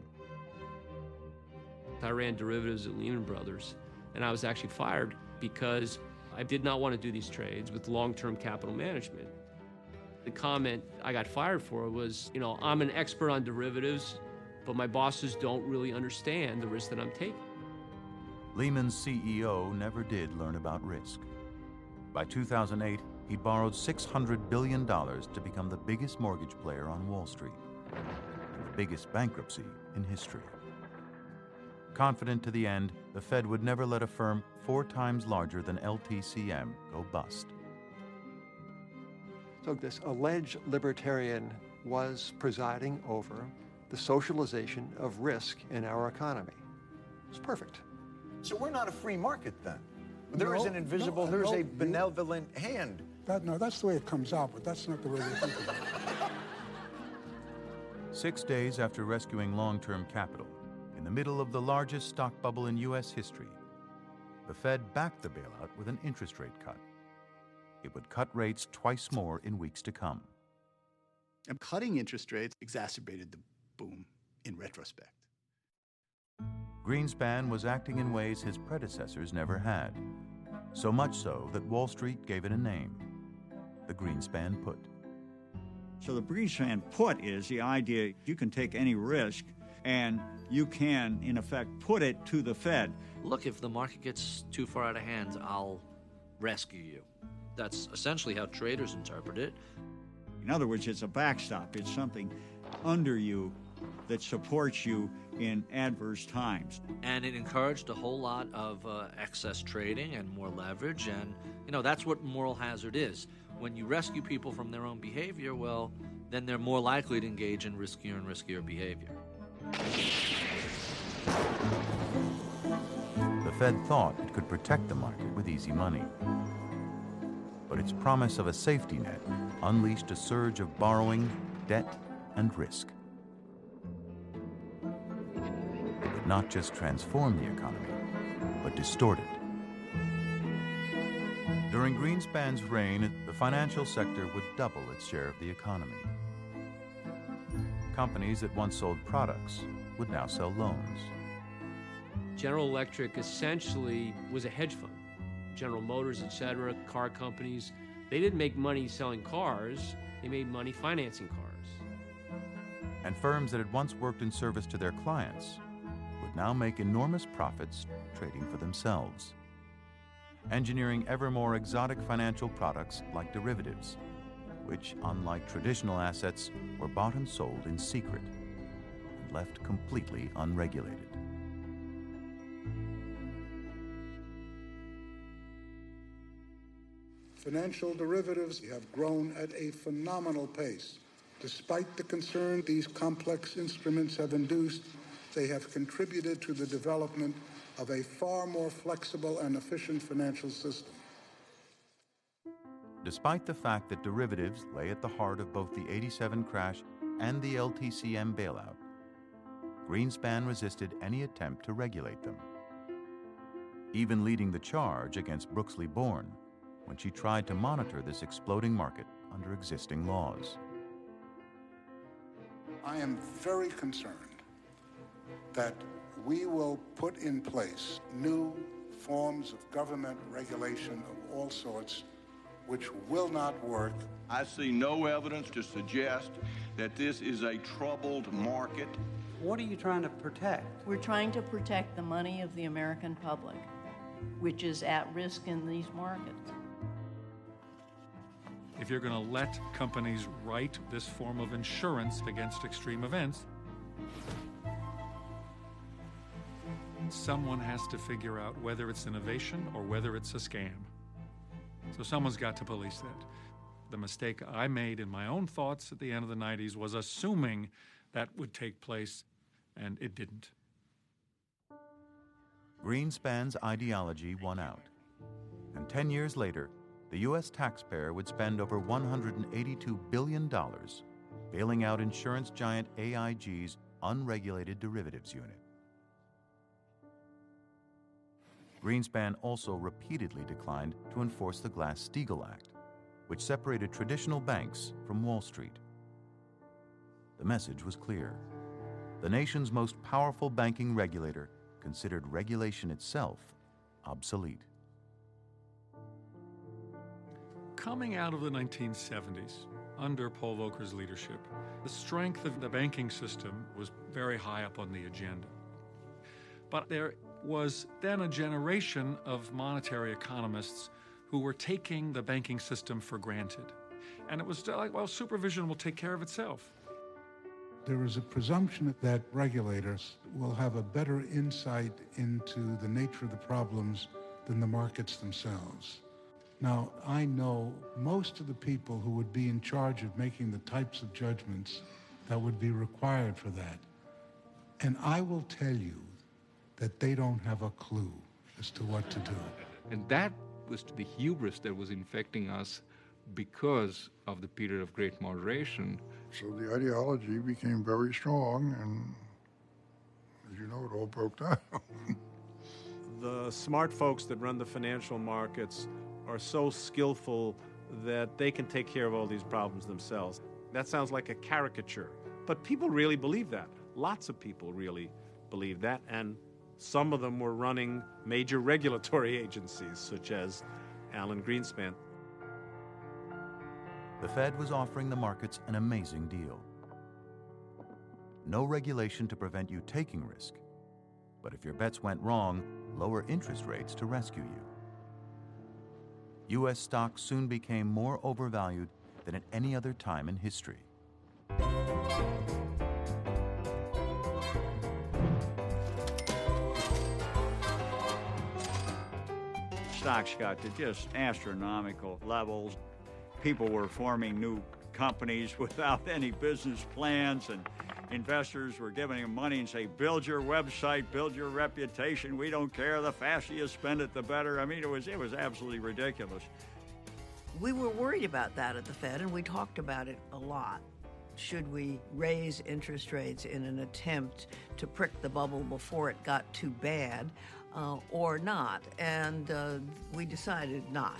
I ran derivatives at Lehman Brothers, and I was actually fired because I did not want to do these trades with long-term capital management. The comment I got fired for was, you know, I'm an expert on derivatives, but my bosses don't really understand the risk that I'm taking. Lehman's C E O never did learn about risk. By two thousand eight, he'd borrowed six hundred billion dollars to become the biggest mortgage player on Wall Street and the biggest bankruptcy in history. Confident to the end, the Fed would never let a firm four times larger than L T C M go bust. So this alleged libertarian was presiding over the socialization of risk in our economy. It's perfect. So we're not a free market then? There No, is an invisible, no, there's no, a you- benevolent hand. That, no, that's the way it comes out, but that's not the way they think about it. Six days after rescuing long-term capital, in the middle of the largest stock bubble in U S history, the Fed backed the bailout with an interest rate cut. It would cut rates twice more in weeks to come. And cutting interest rates exacerbated the boom in retrospect. Greenspan was acting in ways his predecessors never had, so much so that Wall Street gave it a name, the Greenspan put. So the Greenspan put is the idea you can take any risk and you can, in effect, put it to the Fed. Look, if the market gets too far out of hand, I'll rescue you. That's essentially how traders interpret it. In other words, it's a backstop. It's something under you that supports you in adverse times. And it encouraged a whole lot of uh, excess trading and more leverage. And, you know, that's what moral hazard is. When you rescue people from their own behavior, well, then they're more likely to engage in riskier and riskier behavior. The Fed thought it could protect the market with easy money. But its promise of a safety net unleashed a surge of borrowing, debt, and risk. It would not just transform the economy, but distort it. During Greenspan's reign, the financial sector would double its share of the economy. Companies that once sold products would now sell loans. General Electric essentially was a hedge fund. General Motors, et cetera, car companies, they didn't make money selling cars, they made money financing cars. And firms that had once worked in service to their clients would now make enormous profits trading for themselves, engineering ever more exotic financial products like derivatives, which, unlike traditional assets, were bought and sold in secret and left completely unregulated. Financial derivatives have grown at a phenomenal pace. Despite the concern these complex instruments have induced, they have contributed to the development of a far more flexible and efficient financial system. Despite the fact that derivatives lay at the heart of both the eighty-seven crash and the L T C M bailout, Greenspan resisted any attempt to regulate them, even leading the charge against Brooksley Born when she tried to monitor this exploding market under existing laws. I am very concerned that we will put in place new forms of government regulation of all sorts which will not work. I see no evidence to suggest that this is a troubled market. What are you trying to protect? We're trying to protect the money of the American public, which is at risk in these markets. If you're going to let companies write this form of insurance against extreme events, someone has to figure out whether it's innovation or whether it's a scam. So someone's got to police that. The mistake I made in my own thoughts at the end of the nineties was assuming that would take place, and it didn't. Greenspan's ideology won out. And ten years later, the U S taxpayer would spend over one hundred eighty-two billion dollars bailing out insurance giant A I G's unregulated derivatives unit. Greenspan also repeatedly declined to enforce the Glass-Steagall Act, which separated traditional banks from Wall Street. The message was clear. The nation's most powerful banking regulator considered regulation itself obsolete. Coming out of the nineteen seventies, under Paul Volcker's leadership, the strength of the banking system was very high up on the agenda. But there was then a generation of monetary economists who were taking the banking system for granted. And it was like, well, supervision will take care of itself. There is a presumption that regulators will have a better insight into the nature of the problems than the markets themselves. Now, I know most of the people who would be in charge of making the types of judgments that would be required for that. And I will tell you that they don't have a clue as to what to do. And that was the hubris that was infecting us because of the period of great moderation. So the ideology became very strong, and as you know, it all broke down. The smart folks that run the financial markets are so skillful that they can take care of all these problems themselves. That sounds like a caricature, but people really believe that. Lots of people really believe that, and some of them were running major regulatory agencies, such as Alan Greenspan. The Fed was offering the markets an amazing deal. No regulation to prevent you taking risk, but if your bets went wrong, lower interest rates to rescue you. U S stocks soon became more overvalued than at any other time in history. Stocks got to just astronomical levels. People were forming new companies without any business plans, and investors were giving them money and say, build your website, build your reputation, we don't care, the faster you spend it, the better. I mean, it was, it was absolutely ridiculous. We were worried about that at the Fed, and we talked about it a lot. Should we raise interest rates in an attempt to prick the bubble before it got too bad, uh, or not? And uh, we decided not.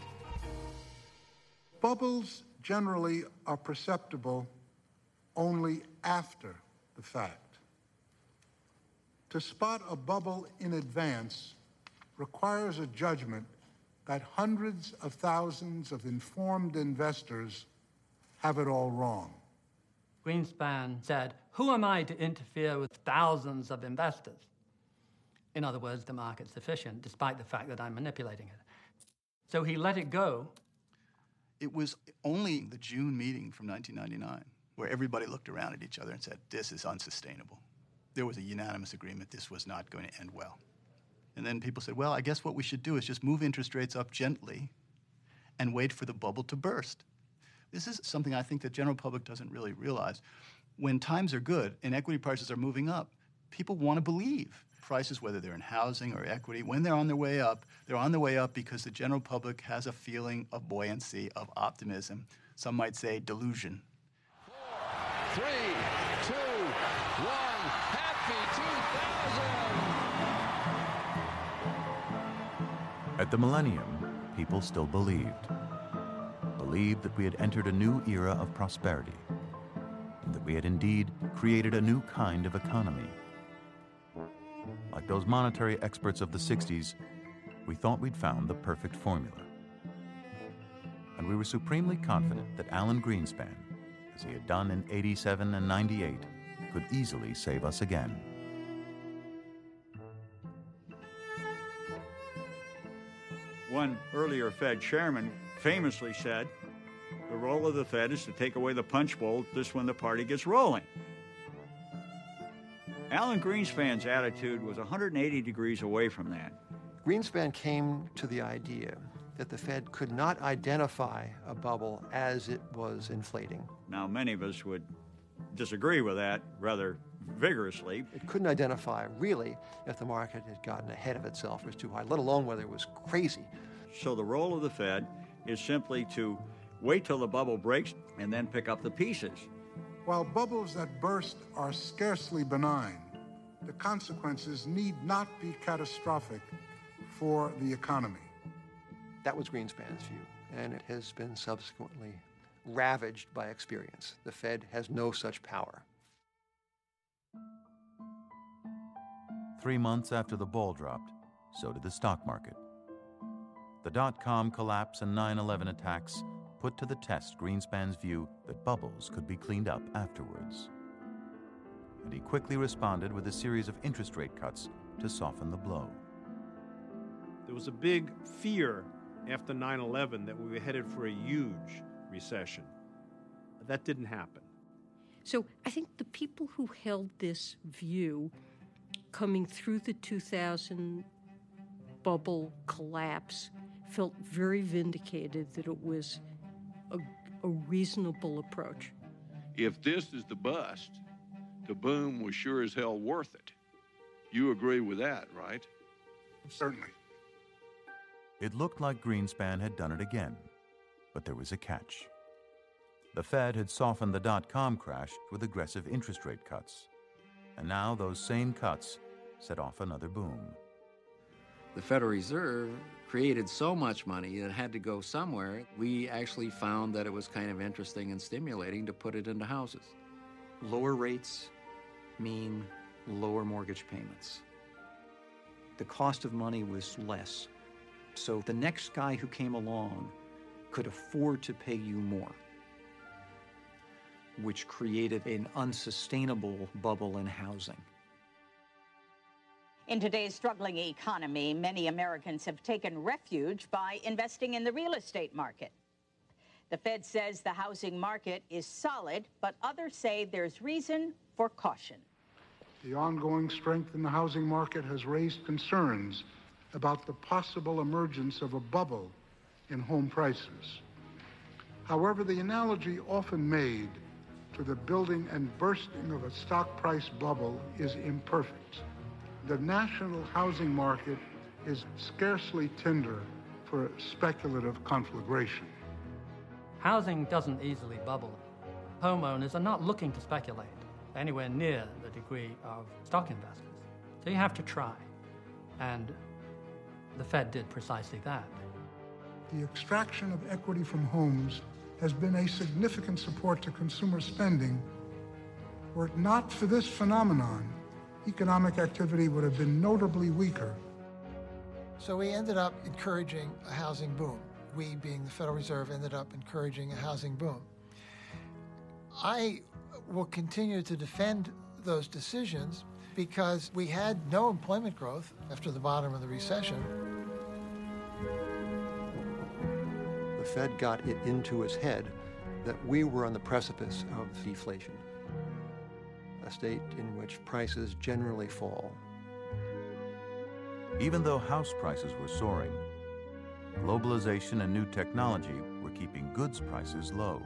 Bubbles generally are perceptible only after the fact. To spot a bubble in advance requires a judgment that hundreds of thousands of informed investors have it all wrong. Greenspan said, who am I to interfere with thousands of investors? In other words, the market's efficient, despite the fact that I'm manipulating it. So he let it go. It was only the June meeting from nineteen ninety-nine where everybody looked around at each other and said, this is unsustainable. There was a unanimous agreement this was not going to end well. And then people said, well, I guess what we should do is just move interest rates up gently and wait for the bubble to burst. This is something I think the general public doesn't really realize. When times are good and equity prices are moving up, people want to believe prices, whether they're in housing or equity, when they're on their way up, they're on their way up because the general public has a feeling of buoyancy, of optimism. Some might say delusion. Four, three, two, one, happy two thousand! At the millennium, people still believed. Believed that we had entered a new era of prosperity, and that we had indeed created a new kind of economy. Like those monetary experts of the sixties, we thought we'd found the perfect formula. And we were supremely confident that Alan Greenspan, as he had done in eighty-seven and ninety-eight, could easily save us again. One earlier Fed chairman famously said, the role of the Fed is to take away the punch bowl just when the party gets rolling. Alan Greenspan's attitude was one hundred eighty degrees away from that. Greenspan came to the idea that the Fed could not identify a bubble as it was inflating. Now, many of us would disagree with that rather vigorously. It couldn't identify, really, if the market had gotten ahead of itself or was too high, let alone whether it was crazy. So the role of the Fed is simply to wait till the bubble breaks and then pick up the pieces. While bubbles that burst are scarcely benign, the consequences need not be catastrophic for the economy. That was Greenspan's view, and it has been subsequently ravaged by experience. The Fed has no such power. Three months after the ball dropped, so did the stock market. The dot-com collapse and nine eleven attacks put to the test Greenspan's view that bubbles could be cleaned up afterwards. And he quickly responded with a series of interest rate cuts to soften the blow. There was a big fear after nine eleven that we were headed for a huge recession. That didn't happen. So I think the people who held this view coming through the two thousand bubble collapse felt very vindicated that it was a, a reasonable approach. If this is the bust, the boom was sure as hell worth it. You agree with that, right? Certainly. It looked like Greenspan had done it again, but there was a catch. The Fed had softened the dot-com crash with aggressive interest rate cuts, and now those same cuts set off another boom. The Federal Reserve created so much money that it had to go somewhere. We actually found that it was kind of interesting and stimulating to put it into houses. Lower rates mean lower mortgage payments. The cost of money was less. So the next guy who came along could afford to pay you more, which created an unsustainable bubble in housing. In today's struggling economy, many Americans have taken refuge by investing in the real estate market. The Fed says the housing market is solid, but others say there's reason for caution. The ongoing strength in the housing market has raised concerns about the possible emergence of a bubble in home prices. However, the analogy often made to the building and bursting of a stock price bubble is imperfect. The national housing market is scarcely tender for speculative conflagration. Housing doesn't easily bubble. Homeowners are not looking to speculate anywhere near the degree of stock investors. So you have to try. And the Fed did precisely that. The extraction of equity from homes has been a significant support to consumer spending. Were it not for this phenomenon, economic activity would have been notably weaker. So we ended up encouraging a housing boom. We, being the Federal Reserve, ended up encouraging a housing boom. I will continue to defend those decisions because we had no employment growth after the bottom of the recession. The Fed got it into its head that we were on the precipice of deflation, a state in which prices generally fall. Even though house prices were soaring, globalization and new technology were keeping goods prices low.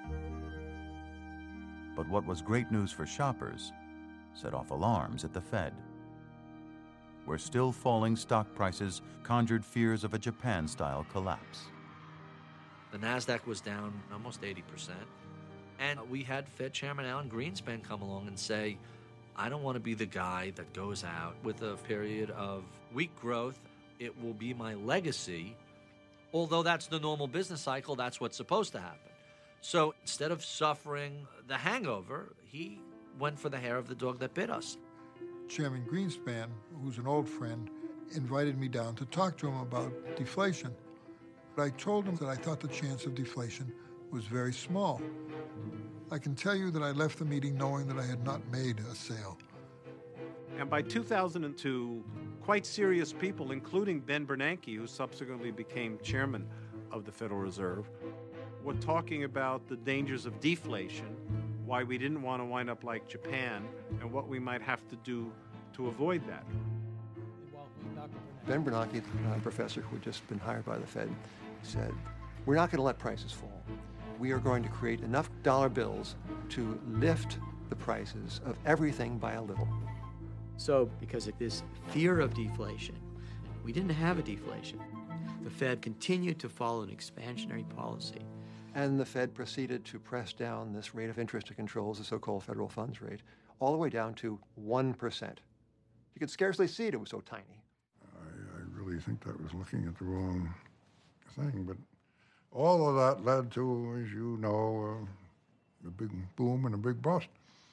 But what was great news for shoppers set off alarms at the Fed, where still falling stock prices conjured fears of a Japan-style collapse. The NASDAQ was down almost eighty percent. And we had Fed Chairman Alan Greenspan come along and say, I don't want to be the guy that goes out with a period of weak growth. It will be my legacy. Although that's the normal business cycle, that's what's supposed to happen. So instead of suffering the hangover, he went for the hair of the dog that bit us. Chairman Greenspan, who's an old friend, invited me down to talk to him about deflation. But I told him that I thought the chance of deflation was very small. I can tell you that I left the meeting knowing that I had not made a sale. And by two thousand two, quite serious people, including Ben Bernanke, who subsequently became chairman of the Federal Reserve, were talking about the dangers of deflation, why we didn't want to wind up like Japan, and what we might have to do to avoid that. Welcome, Doctor Bernanke. Ben Bernanke, a professor who had just been hired by the Fed, said, we're not going to let prices fall. We are going to create enough dollar bills to lift the prices of everything by a little. So because of this fear of deflation, we didn't have a deflation. The Fed continued to follow an expansionary policy. And the Fed proceeded to press down this rate of interest it controls, the so-called federal funds rate, all the way down to one percent. You could scarcely see it, it was so tiny. I, I really think that was looking at the wrong thing, but all of that led to, as you know, uh, a big boom and a big bust.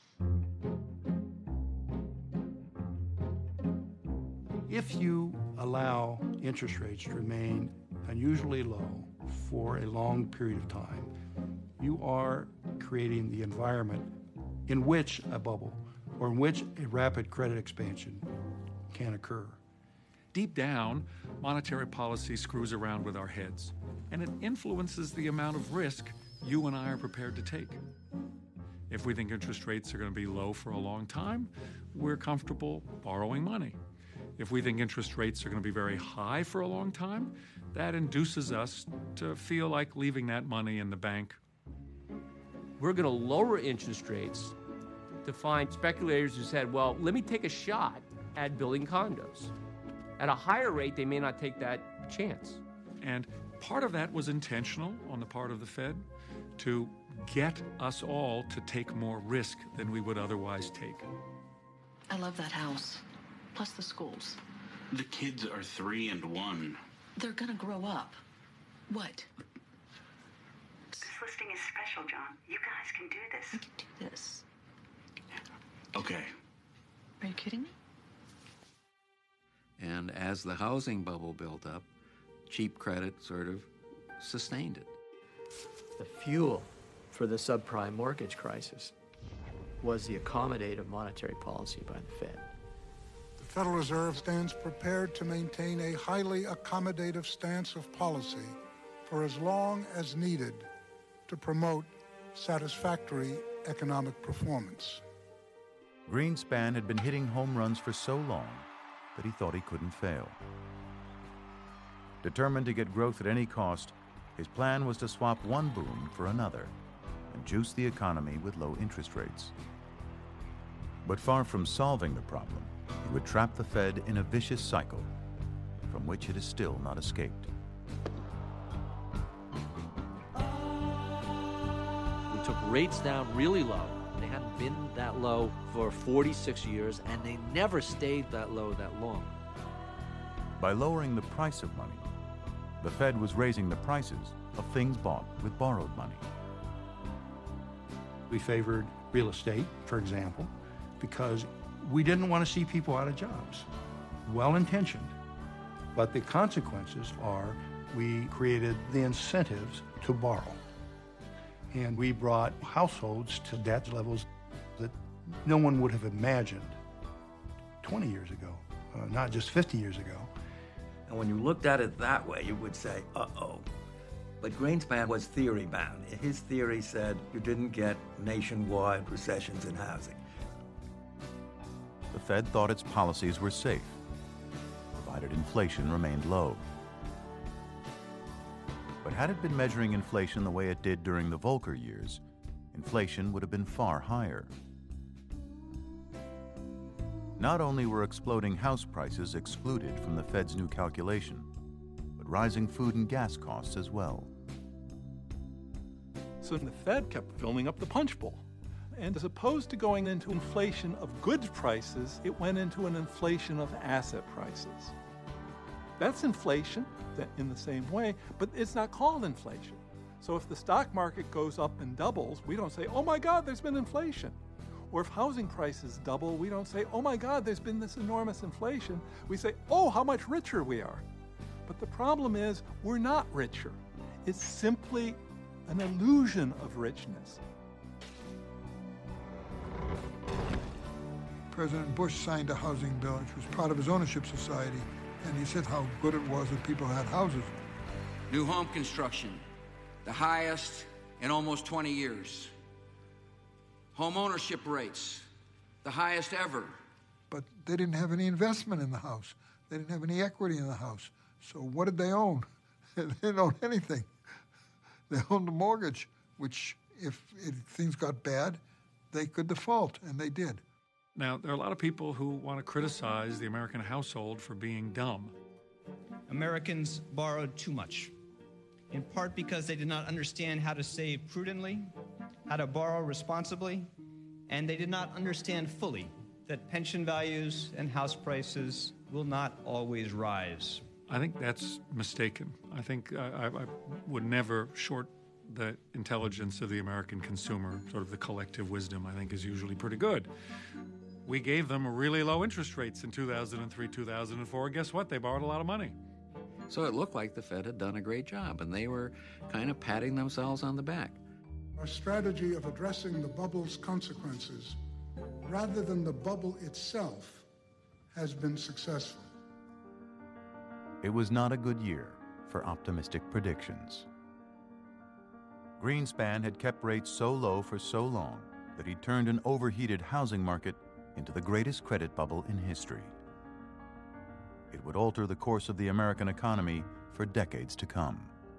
If you allow interest rates to remain unusually low for a long period of time, you are creating the environment in which a bubble or in which a rapid credit expansion can occur. Deep down, monetary policy screws around with our heads, and it influences the amount of risk you and I are prepared to take. If we think interest rates are going to be low for a long time, we're comfortable borrowing money. If we think interest rates are going to be very high for a long time, that induces us to feel like leaving that money in the bank. We're going to lower interest rates to find speculators who said, well, let me take a shot at building condos. At a higher rate, they may not take that chance. And part of that was intentional on the part of the Fed to get us all to take more risk than we would otherwise take. I love that house. Plus the schools. The kids are three and one. They're gonna grow up. What? This listing is special, John. You guys can do this. We can do this. Okay. Are you kidding me? And as the housing bubble built up, cheap credit sort of sustained it. The fuel for the subprime mortgage crisis was the accommodative monetary policy by the Fed. The Federal Reserve stands prepared to maintain a highly accommodative stance of policy for as long as needed to promote satisfactory economic performance. Greenspan had been hitting home runs for so long that he thought he couldn't fail. Determined to get growth at any cost, his plan was to swap one boom for another and juice the economy with low interest rates. But far from solving the problem, he would trap the Fed in a vicious cycle from which it has still not escaped. We took rates down really low. They hadn't been that low for forty-six years, and they never stayed that low that long. By lowering the price of money, the Fed was raising the prices of things bought with borrowed money. We favored real estate, for example, because we didn't want to see people out of jobs. Well-intentioned, but the consequences are we created the incentives to borrow. And we brought households to debt levels that no one would have imagined twenty years ago, uh, not just fifty years ago. And when you looked at it that way, you would say, uh-oh. But Greenspan was theory-bound. His theory said you didn't get nationwide recessions in housing. The Fed thought its policies were safe, provided inflation remained low. But had it been measuring inflation the way it did during the Volcker years, inflation would have been far higher. Not only were exploding house prices excluded from the Fed's new calculation, but rising food and gas costs as well. So the Fed kept filling up the punch bowl. And as opposed to going into inflation of goods prices, it went into an inflation of asset prices. That's inflation in the same way, but it's not called inflation. So if the stock market goes up and doubles, we don't say, oh my God, there's been inflation. Or if housing prices double, we don't say, oh my God, there's been this enormous inflation. We say, oh, how much richer we are. But the problem is, we're not richer. It's simply an illusion of richness. President Bush signed a housing bill, which was part of his ownership society, and he said how good it was that people had houses. New home construction, the highest in almost twenty years. Home ownership rates, the highest ever. But they didn't have any investment in the house. They didn't have any equity in the house. So what did they own? They didn't own anything. They owned the mortgage, which if, if things got bad, they could default, and they did. Now, there are a lot of people who want to criticize the American household for being dumb. Americans borrowed too much, in part because they did not understand how to save prudently, how to borrow responsibly, and they did not understand fully that pension values and house prices will not always rise. I think that's mistaken. I think uh, I, I would never short the intelligence of the American consumer. Sort of the collective wisdom, I think, is usually pretty good. We gave them really low interest rates in two thousand three, two thousand four. Guess what? They borrowed a lot of money. So it looked like the Fed had done a great job, and they were kind of patting themselves on the back. Our strategy of addressing the bubble's consequences, rather than the bubble itself, has been successful. It was not a good year for optimistic predictions. Greenspan had kept rates so low for so long that he turned an overheated housing market into the greatest credit bubble in history. It would alter the course of the American economy for decades to come.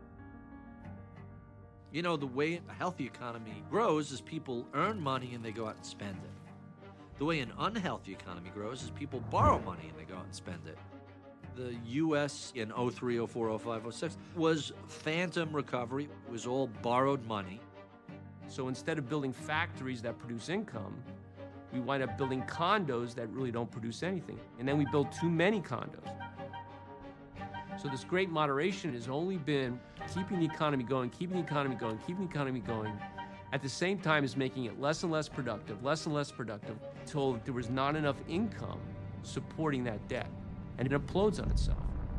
You know, the way a healthy economy grows is people earn money and they go out and spend it. The way an unhealthy economy grows is people borrow money and they go out and spend it. The U S in oh three, oh four, oh five, oh six was phantom recovery. It was all borrowed money. So instead of building factories that produce income, we wind up building condos that really don't produce anything. And then we build too many condos. So this great moderation has only been keeping the economy going, keeping the economy going, keeping the economy going, at the same time as making it less and less productive, less and less productive, until there was not enough income supporting that debt. And it implodes on itself.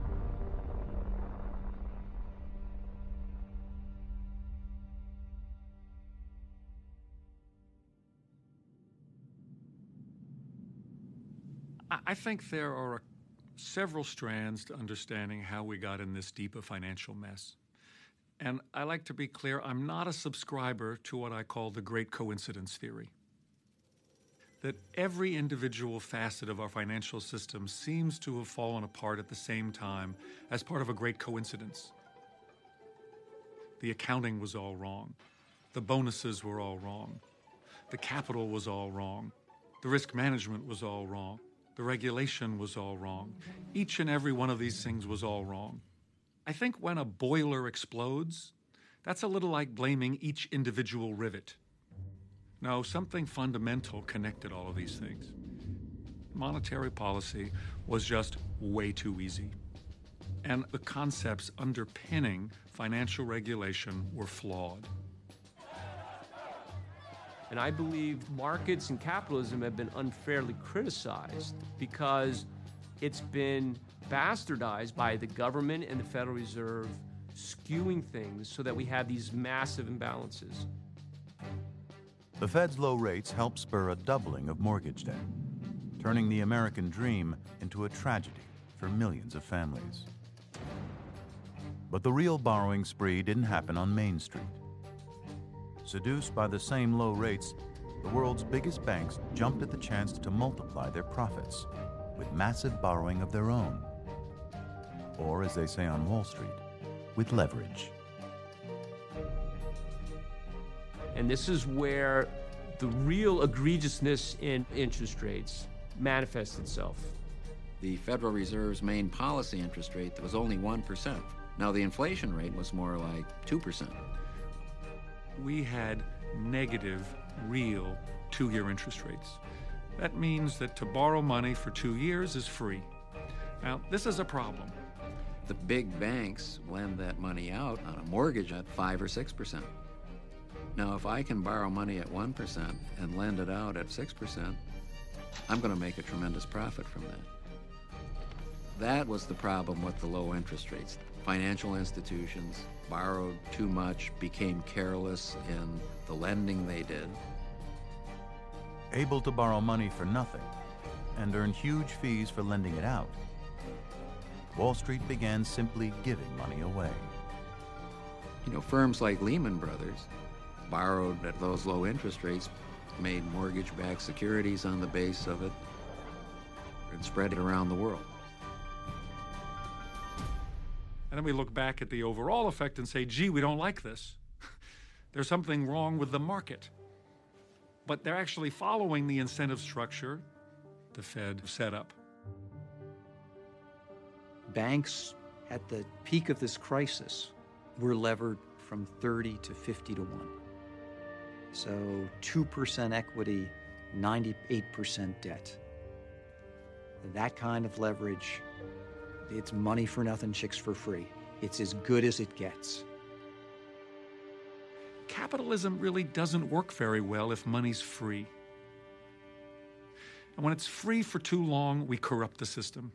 I think there are several strands to understanding how we got in this deep a financial mess. And I like to be clear, I'm not a subscriber to what I call the great coincidence theory. That every individual facet of our financial system seems to have fallen apart at the same time as part of a great coincidence. The accounting was all wrong. The bonuses were all wrong. The capital was all wrong. The risk management was all wrong. The regulation was all wrong. Each and every one of these things was all wrong. I think when a boiler explodes, that's a little like blaming each individual rivet. No, something fundamental connected all of these things. Monetary policy was just way too easy. And the concepts underpinning financial regulation were flawed. And I believe markets and capitalism have been unfairly criticized because it's been bastardized by the government and the Federal Reserve skewing things so that we have these massive imbalances. The Fed's low rates helped spur a doubling of mortgage debt, turning the American dream into a tragedy for millions of families. But the real borrowing spree didn't happen on Main Street. Seduced by the same low rates, the world's biggest banks jumped at the chance to multiply their profits with massive borrowing of their own. Or, as they say on Wall Street, with leverage. And this is where the real egregiousness in interest rates manifests itself. The Federal Reserve's main policy interest rate was only one percent. Now the inflation rate was more like two percent. We had negative, real two-year interest rates. That means that to borrow money for two years is free. Now, this is a problem. The big banks lend that money out on a mortgage at five or six percent. Now, if I can borrow money at one percent and lend it out at six percent, I'm going to make a tremendous profit from that. That was the problem with the low interest rates. Financial institutions borrowed too much, became careless in the lending they did. Able to borrow money for nothing and earn huge fees for lending it out, Wall Street began simply giving money away. You know, firms like Lehman Brothers borrowed at those low interest rates, made mortgage-backed securities on the base of it, and spread it around the world. And then we look back at the overall effect and say, gee, we don't like this. There's something wrong with the market. But they're actually following the incentive structure the Fed set up. Banks at the peak of this crisis were levered from thirty to fifty to one. So two percent equity, ninety-eight percent debt. That kind of leverage, it's money for nothing, chicks for free. It's as good as it gets. Capitalism really doesn't work very well if money's free. And when it's free for too long, we corrupt the system.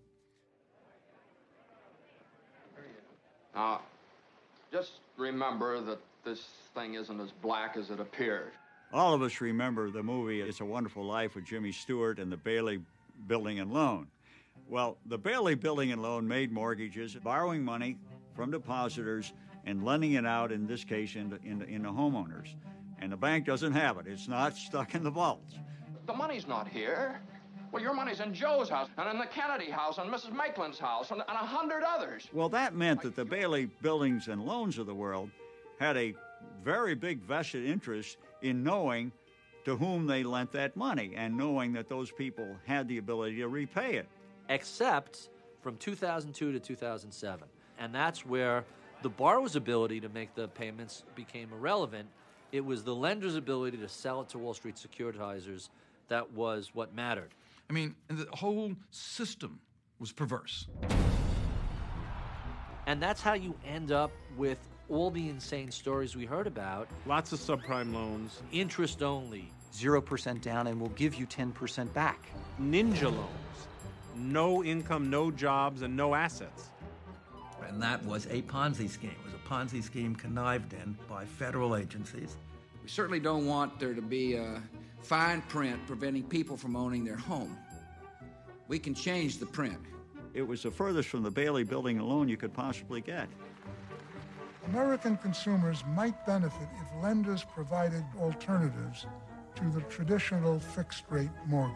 Now, just remember that this thing isn't as black as it appeared. All of us remember the movie It's a Wonderful Life with Jimmy Stewart and the Bailey Building and Loan. Well, the Bailey Building and Loan made mortgages, borrowing money from depositors and lending it out, in this case, into, into, into homeowners. And the bank doesn't have it. It's not stuck in the vaults. The money's not here. Well, your money's in Joe's house, and in the Kennedy house, and Missus Maitland's house, and, and a hundred others. Well, that meant that the Bailey Buildings and Loans of the world had a very big vested interest in knowing to whom they lent that money and knowing that those people had the ability to repay it. Except from two thousand two to two thousand seven. And that's where the borrower's ability to make the payments became irrelevant. It was the lender's ability to sell it to Wall Street securitizers that was what mattered. I mean, the whole system was perverse. And that's how you end up with all the insane stories we heard about. Lots of subprime loans. Interest only. Zero percent down, and we'll give you ten percent back. Ninja loans. No income, no jobs, and no assets. And that was a Ponzi scheme. It was a Ponzi scheme connived in by federal agencies. We certainly don't want there to be a fine print preventing people from owning their home. We can change the print. It was the furthest from the Bailey Building and Loan you could possibly get. American consumers might benefit if lenders provided alternatives to the traditional fixed-rate mortgage.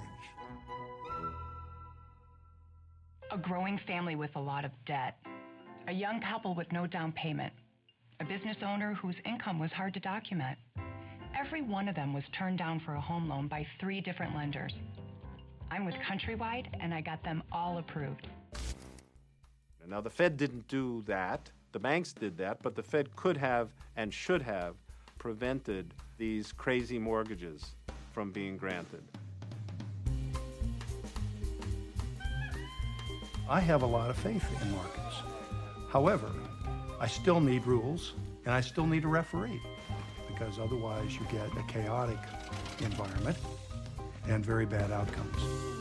A growing family with a lot of debt. A young couple with no down payment. A business owner whose income was hard to document. Every one of them was turned down for a home loan by three different lenders. I'm with Countrywide, and I got them all approved. Now, the Fed didn't do that. The banks did that, but the Fed could have and should have prevented these crazy mortgages from being granted. I have a lot of faith in markets. However, I still need rules, and I still need a referee, because otherwise you get a chaotic environment and very bad outcomes.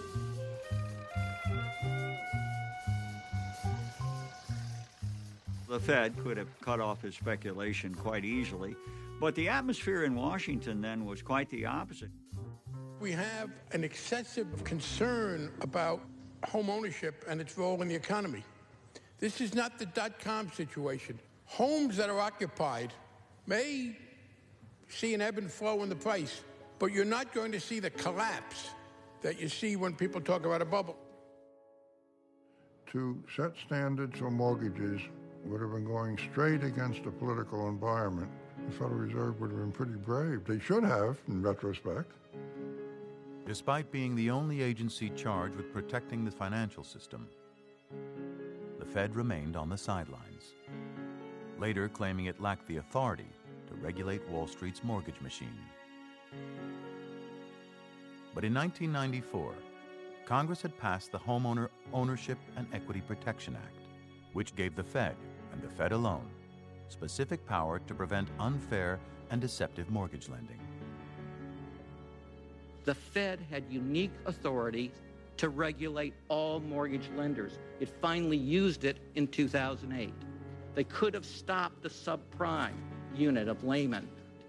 The Fed could have cut off his speculation quite easily, but the atmosphere in Washington then was quite the opposite. We have an excessive concern about home ownership and its role in the economy. This is not the dot-com situation. Homes that are occupied may see an ebb and flow in the price, but you're not going to see the collapse that you see when people talk about a bubble. To set standards for mortgages would have been going straight against the political environment. The Federal Reserve would have been pretty brave. They should have, in retrospect. Despite being the only agency charged with protecting the financial system, the Fed remained on the sidelines, later claiming it lacked the authority to regulate Wall Street's mortgage machine. But in nineteen ninety-four, Congress had passed the Homeowner Ownership and Equity Protection Act, which gave the Fed, and the Fed alone, specific power to prevent unfair and deceptive mortgage lending. The Fed had unique authority to regulate all mortgage lenders. It finally used it in two thousand eight. They could have stopped the subprime unit of Lehman.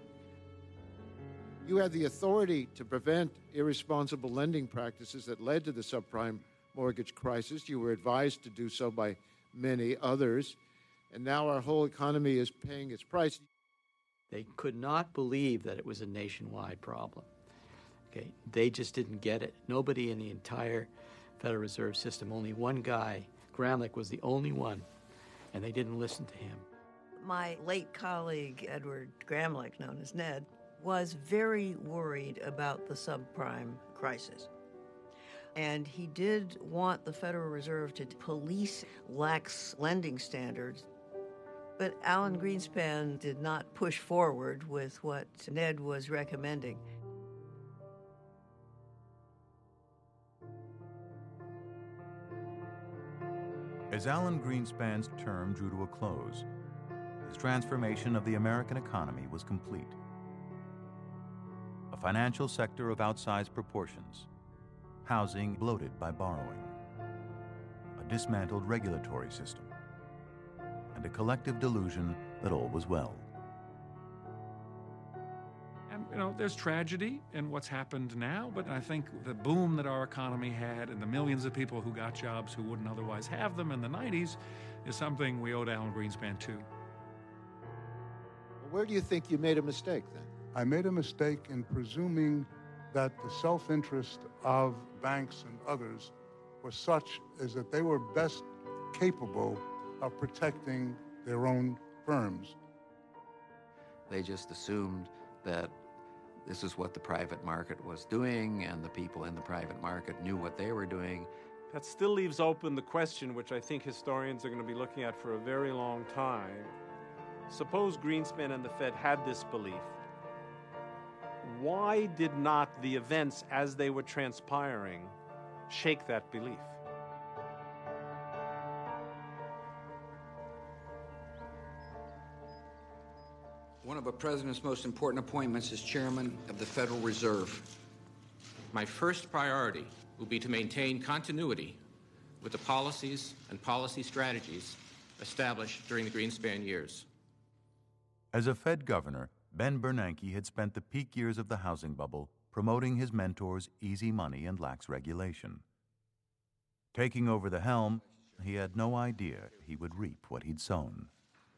You had the authority to prevent irresponsible lending practices that led to the subprime mortgage crisis. You were advised to do so by many others, and now our whole economy is paying its price. They could not believe that it was a nationwide problem. Okay, they just didn't get it. Nobody in the entire Federal Reserve System, only one guy, Gramlich, was the only one. and they didn't listen to him. My late colleague, Edward Gramlich, known as Ned, was very worried about the subprime crisis. And he did want the Federal Reserve to police lax lending standards. But Alan Greenspan did not push forward with what Ned was recommending. As Alan Greenspan's term drew to a close, his transformation of the American economy was complete. A financial sector of outsized proportions, housing bloated by borrowing, a dismantled regulatory system, and a collective delusion that all was well. And, you know, there's tragedy in what's happened now, but I think the boom that our economy had and the millions of people who got jobs who wouldn't otherwise have them in the nineties is something we owe to Alan Greenspan, too. Well, where do you think you made a mistake, then? I made a mistake in presuming that the self-interest of banks and others was such as that they were best capable of protecting their own firms. They just assumed that this is what the private market was doing, and the people in the private market knew what they were doing. That still leaves open the question, which I think historians are going to be looking at for a very long time. Suppose Greenspan and the Fed had this belief. Why did not the events as they were transpiring shake that belief? One of a president's most important appointments is chairman of the Federal Reserve. My first priority will be to maintain continuity with the policies and policy strategies established during the Greenspan years. As a Fed governor, Ben Bernanke had spent the peak years of the housing bubble promoting his mentor's easy money and lax regulation. Taking over the helm, he had no idea he would reap what he'd sown.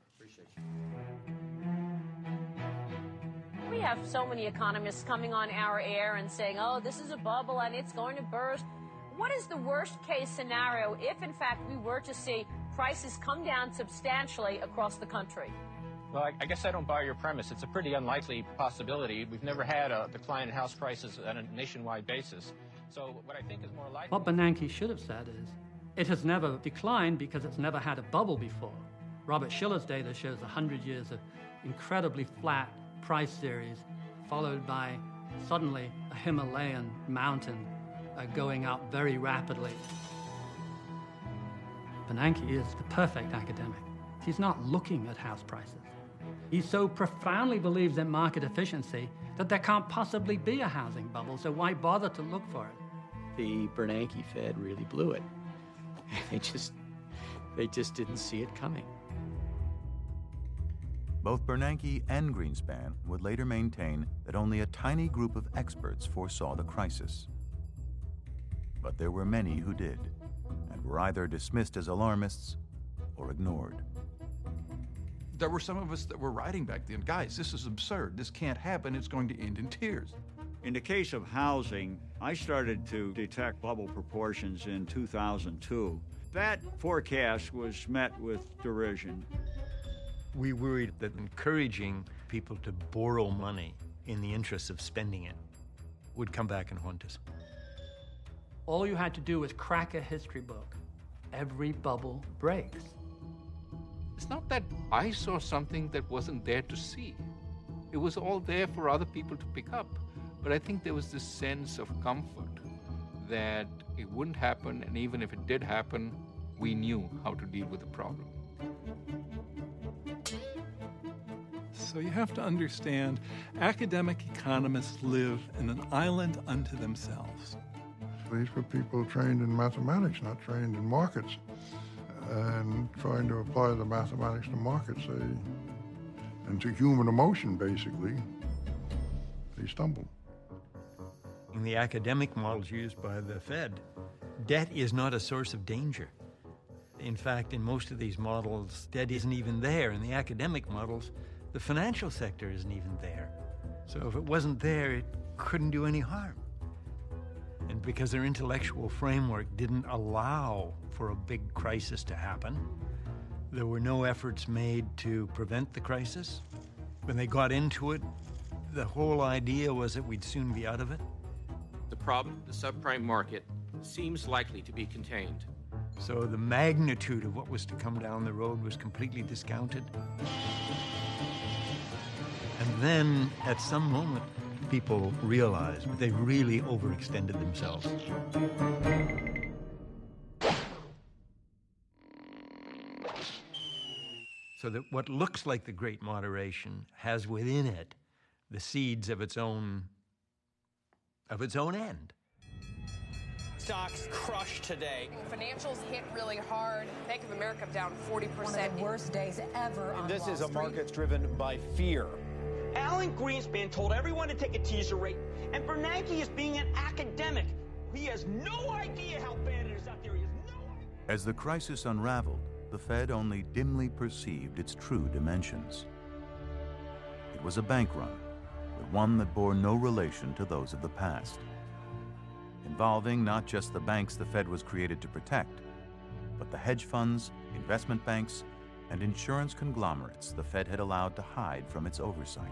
We have so many economists coming on our air and saying, oh, this is a bubble and it's going to burst. What is the worst case scenario if, in fact, we were to see prices come down substantially across the country? Well, I, I guess I don't buy your premise. It's a pretty unlikely possibility. We've never had a decline in house prices on a nationwide basis. So what I think is more likely... What Bernanke should have said is, it has never declined because it's never had a bubble before. Robert Shiller's data shows one hundred years of incredibly flat price series, followed by suddenly a Himalayan mountain uh, going up very rapidly. Bernanke is the perfect academic. He's not looking at house prices. He so profoundly believes in market efficiency that there can't possibly be a housing bubble, so why bother to look for it? The Bernanke Fed really blew it. They just, they just didn't see it coming. Both Bernanke and Greenspan would later maintain that only a tiny group of experts foresaw the crisis. But there were many who did, and were either dismissed as alarmists or ignored. There were some of us that were writing back then, guys, this is absurd. This can't happen. It's going to end in tears. In the case of housing, I started to detect bubble proportions in two thousand two. That forecast was met with derision. We worried that encouraging people to borrow money in the interest of spending it would come back and haunt us. All you had to do was crack a history book. Every bubble breaks. It's not that I saw something that wasn't there to see. It was all there for other people to pick up. But I think there was this sense of comfort that it wouldn't happen, and even if it did happen, we knew how to deal with the problem. So you have to understand, academic economists live in an island unto themselves. These were people trained in mathematics, not trained in markets. And trying to apply the mathematics to markets, they, and to human emotion, basically, they stumbled. In the academic models used by the Fed, debt is not a source of danger. In fact, in most of these models, debt isn't even there. In the academic models, the financial sector isn't even there. So if it wasn't there, it couldn't do any harm. And because their intellectual framework didn't allow for a big crisis to happen, There were no efforts made to prevent the crisis. When they got into it, the whole idea was that we'd soon be out of it. The problem, the subprime market, seems likely to be contained. So the magnitude of what was to come down the road was completely discounted. And then, at some moment, people realized they really overextended themselves. So that what looks like the Great Moderation has within it the seeds of its own, of its own end. Stocks crushed today. Financials hit really hard. Bank of America down forty percent. One of the worst days ever on This Wall is a Street. market driven by fear. Alan Greenspan told everyone to take a teaser rate, and Bernanke is being an academic. He has no idea how bad it is out there. He has no idea. As the crisis unraveled, the Fed only dimly perceived its true dimensions. It was a bank run, but one that bore no relation to those of the past, involving not just the banks the Fed was created to protect, but the hedge funds, investment banks, and insurance conglomerates the Fed had allowed to hide from its oversight.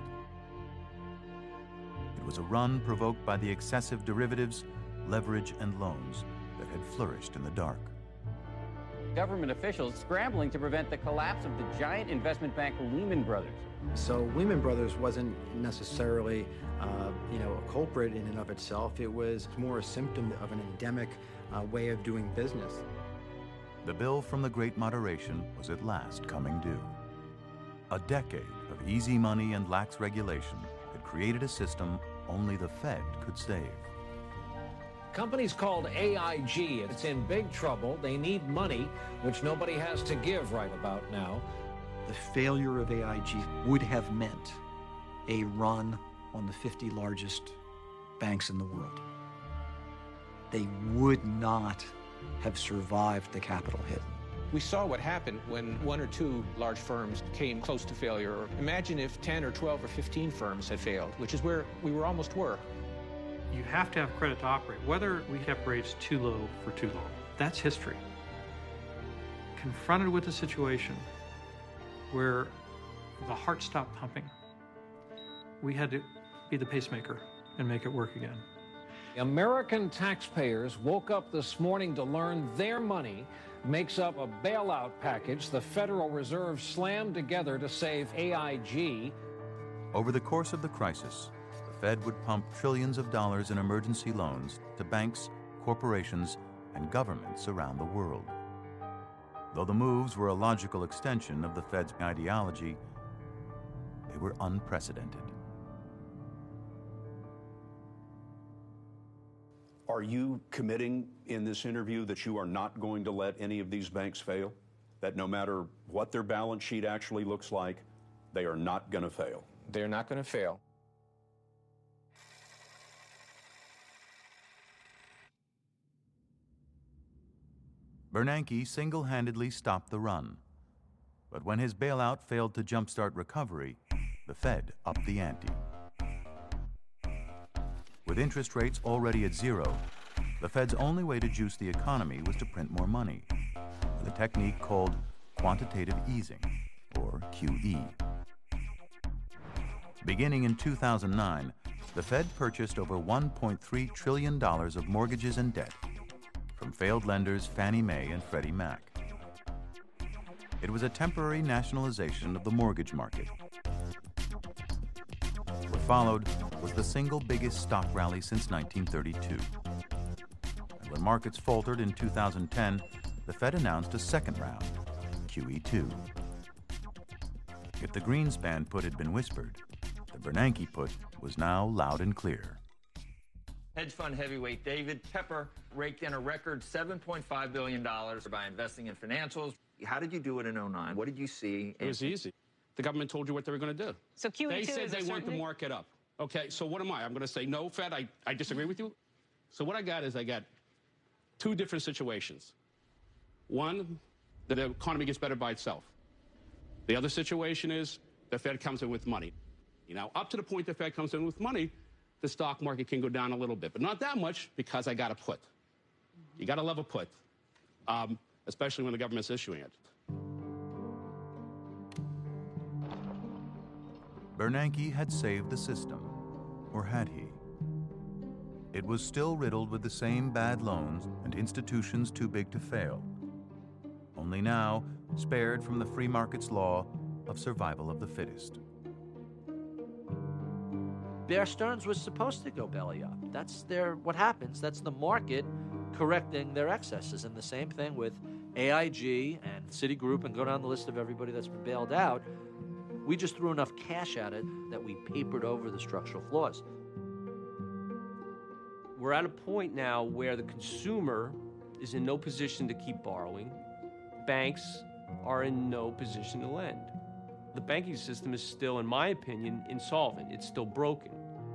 It was a run provoked by the excessive derivatives, leverage, and loans that had flourished in the dark. Government officials scrambling to prevent the collapse of the giant investment bank Lehman Brothers. So Lehman Brothers wasn't necessarily, uh, you know, a culprit in and of itself. It was more a symptom of an endemic uh, way of doing business. The bill from the Great Moderation was at last coming due. A decade of easy money and lax regulation had created a system only the Fed could save. Company's called A I G. It's in big trouble. They need money, which nobody has to give right about now. The failure of A I G would have meant a run on the fifty largest banks in the world. They would not have survived the capital hit. We saw what happened when one or two large firms came close to failure. Imagine if ten or twelve or fifteen firms had failed, which is where we were almost were. You have to have credit to operate, whether we kept rates too low for too long. That's history. Confronted with a situation where the heart stopped pumping, we had to be the pacemaker and make it work again. American taxpayers woke up this morning to learn their money makes up a bailout package the Federal Reserve slammed together to save A I G. Over the course of the crisis, the Fed would pump trillions of dollars in emergency loans to banks, corporations, and governments around the world. Though the moves were a logical extension of the Fed's ideology, they were unprecedented. Are you committing in this interview that you are not going to let any of these banks fail? That no matter what their balance sheet actually looks like, they are not going to fail? They're not going to fail. Bernanke single-handedly stopped the run. But when his bailout failed to jumpstart recovery, the Fed upped the ante. With interest rates already at zero, the Fed's only way to juice the economy was to print more money, with a technique called quantitative easing, or Q E. Beginning in two thousand nine, the Fed purchased over one point three trillion dollars of mortgages and debt from failed lenders Fannie Mae and Freddie Mac. It was a temporary nationalization of the mortgage market. What followed was the single biggest stock rally since nineteen thirty-two. And when markets faltered in two thousand ten, the Fed announced a second round, Q E two. If the Greenspan put had been whispered, the Bernanke put was now loud and clear. Hedge fund heavyweight David Tepper raked in a record seven point five billion dollars by investing in financials. How did you do it in oh nine? What did you see? It was easy. The government told you what they were going to do. So Q E two They said is they a want the certainty? market up. Okay, so what am I? I'm going to say, no, Fed, I, I disagree with you. So what I got is I got two different situations. One, that the economy gets better by itself. The other situation is the Fed comes in with money. You know, up to the point the Fed comes in with money, the stock market can go down a little bit, but not that much because I got a put. You got to love a put, um, especially when the government's issuing it. Bernanke had saved the system, or had he? It was still riddled with the same bad loans and institutions too big to fail, only now spared from the free market's law of survival of the fittest. Bear Stearns was supposed to go belly up. That's their, what happens. That's the market correcting their excesses. And the same thing with A I G and Citigroup, and go down the list of everybody that's been bailed out. We just threw enough cash at it that we papered over the structural flaws. We're at a point now where the consumer is in no position to keep borrowing. Banks are in no position to lend. The banking system is still, in my opinion, insolvent. It's still broken.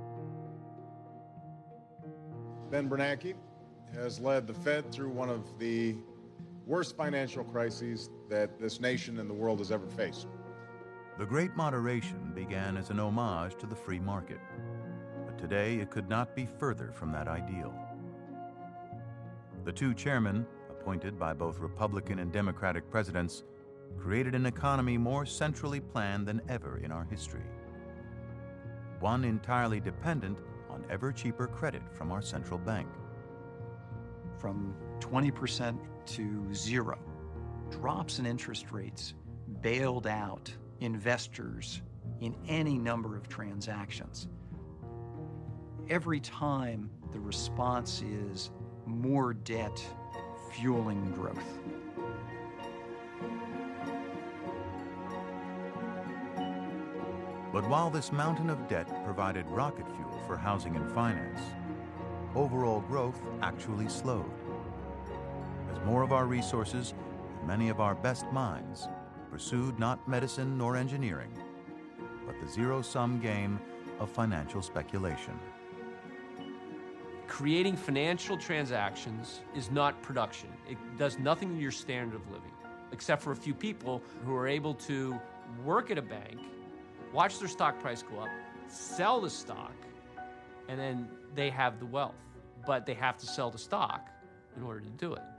Ben Bernanke has led the Fed through one of the worst financial crises that this nation and the world has ever faced. The Great Moderation began as an homage to the free market, but today it could not be further from that ideal. The two chairmen, appointed by both Republican and Democratic presidents, created an economy more centrally planned than ever in our history, one entirely dependent on ever cheaper credit from our central bank. From twenty percent to zero, drops in interest rates bailed out investors in any number of transactions. Every time the response is more debt fueling growth. But while this mountain of debt provided rocket fuel for housing and finance, overall growth actually slowed, as more of our resources and many of our best minds pursued not medicine nor engineering, but the zero-sum game of financial speculation. Creating financial transactions is not production. It does nothing to your standard of living, except for a few people who are able to work at a bank, watch their stock price go up, sell the stock, and then they have the wealth. But they have to sell the stock in order to do it.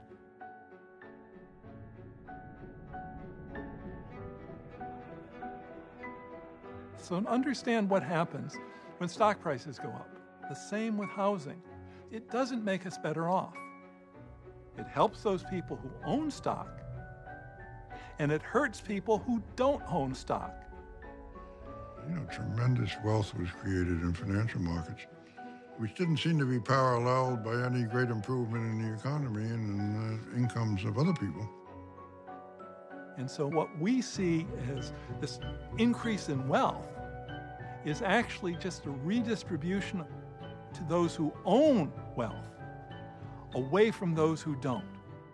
So understand what happens when stock prices go up. The same with housing. It doesn't make us better off. It helps those people who own stock, and it hurts people who don't own stock. You know, tremendous wealth was created in financial markets, which didn't seem to be paralleled by any great improvement in the economy and in the incomes of other people. And so what we see as this increase in wealth is actually just a redistribution to those who own wealth, away from those who don't.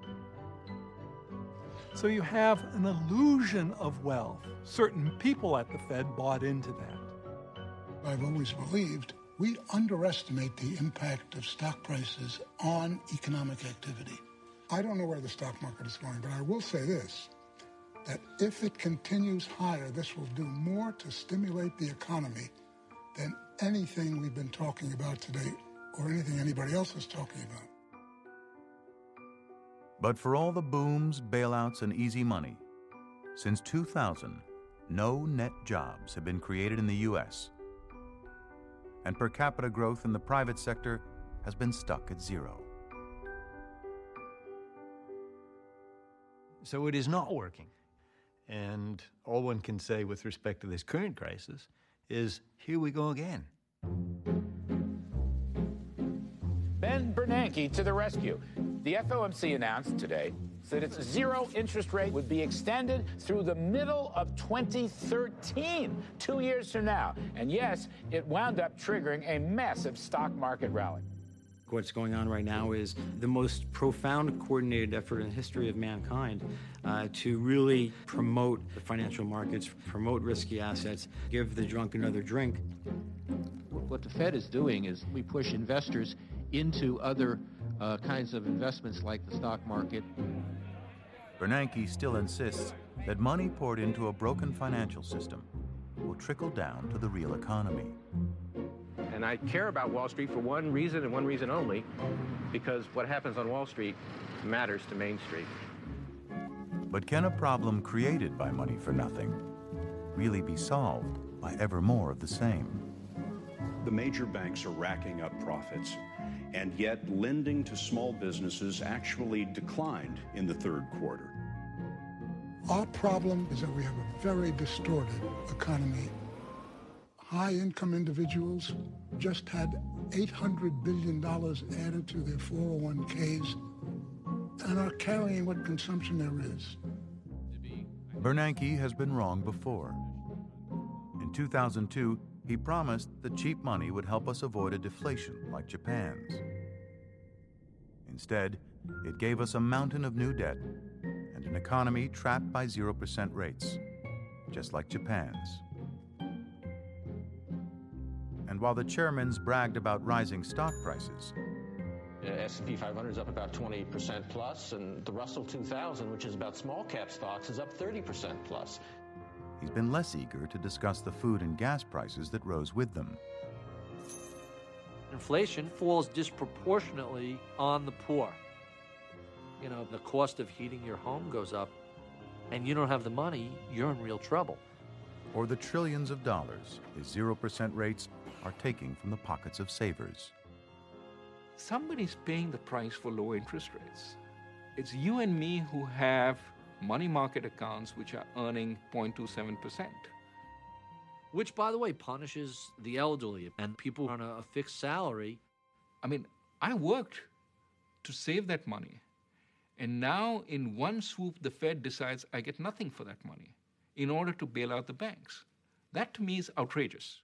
So you have an illusion of wealth. Certain people at the Fed bought into that. I've always believed we underestimate the impact of stock prices on economic activity. I don't know where the stock market is going, but I will say this, that if it continues higher, this will do more to stimulate the economy than anything we've been talking about today or anything anybody else is talking about. But for all the booms, bailouts, and easy money, since two thousand, no net jobs have been created in the U S, and per capita growth in the private sector has been stuck at zero. So it is not working. And all one can say with respect to this current crisis is, here we go again. Ben Bernanke to the rescue. The F O M C announced today that its zero interest rate would be extended through the middle of twenty thirteen, two years from now. And yes, it wound up triggering a massive stock market rally. What's going on right now is the most profound coordinated effort in the history of mankind uh, to really promote the financial markets, promote risky assets, give the drunk another drink. What the Fed is doing is we push investors into other uh, kinds of investments like the stock market. Bernanke still insists that money poured into a broken financial system will trickle down to the real economy. And I care about Wall Street for one reason and one reason only, because what happens on Wall Street matters to Main Street. But can a problem created by money for nothing really be solved by ever more of the same. The major banks are racking up profits, and yet lending to small businesses actually declined in the third quarter. Our problem is that we have a very distorted economy. High-income individuals just had eight hundred billion dollars added to their four oh one k's and are carrying what consumption there is. Bernanke has been wrong before. In two thousand two, he promised that cheap money would help us avoid a deflation like Japan's. Instead, it gave us a mountain of new debt and an economy trapped by zero percent rates, just like Japan's. And while the chairmans bragged about rising stock prices, The S and P five hundred is up about twenty percent plus, and the Russell two thousand, which is about small cap stocks, is up thirty percent plus. he's been less eager to discuss the food and gas prices that rose with them. Inflation falls disproportionately on the poor. You know, the cost of heating your home goes up, and you don't have the money, you're in real trouble. Or the trillions of dollars his zero percent rates are taking from the pockets of savers. Somebody's paying the price for low interest rates. It's you and me who have money market accounts which are earning zero point two seven percent. Which, by the way, punishes the elderly and people on a, a fixed salary. I mean, I worked to save that money. And now, in one swoop, the Fed decides I get nothing for that money in order to bail out the banks. That, to me, is outrageous.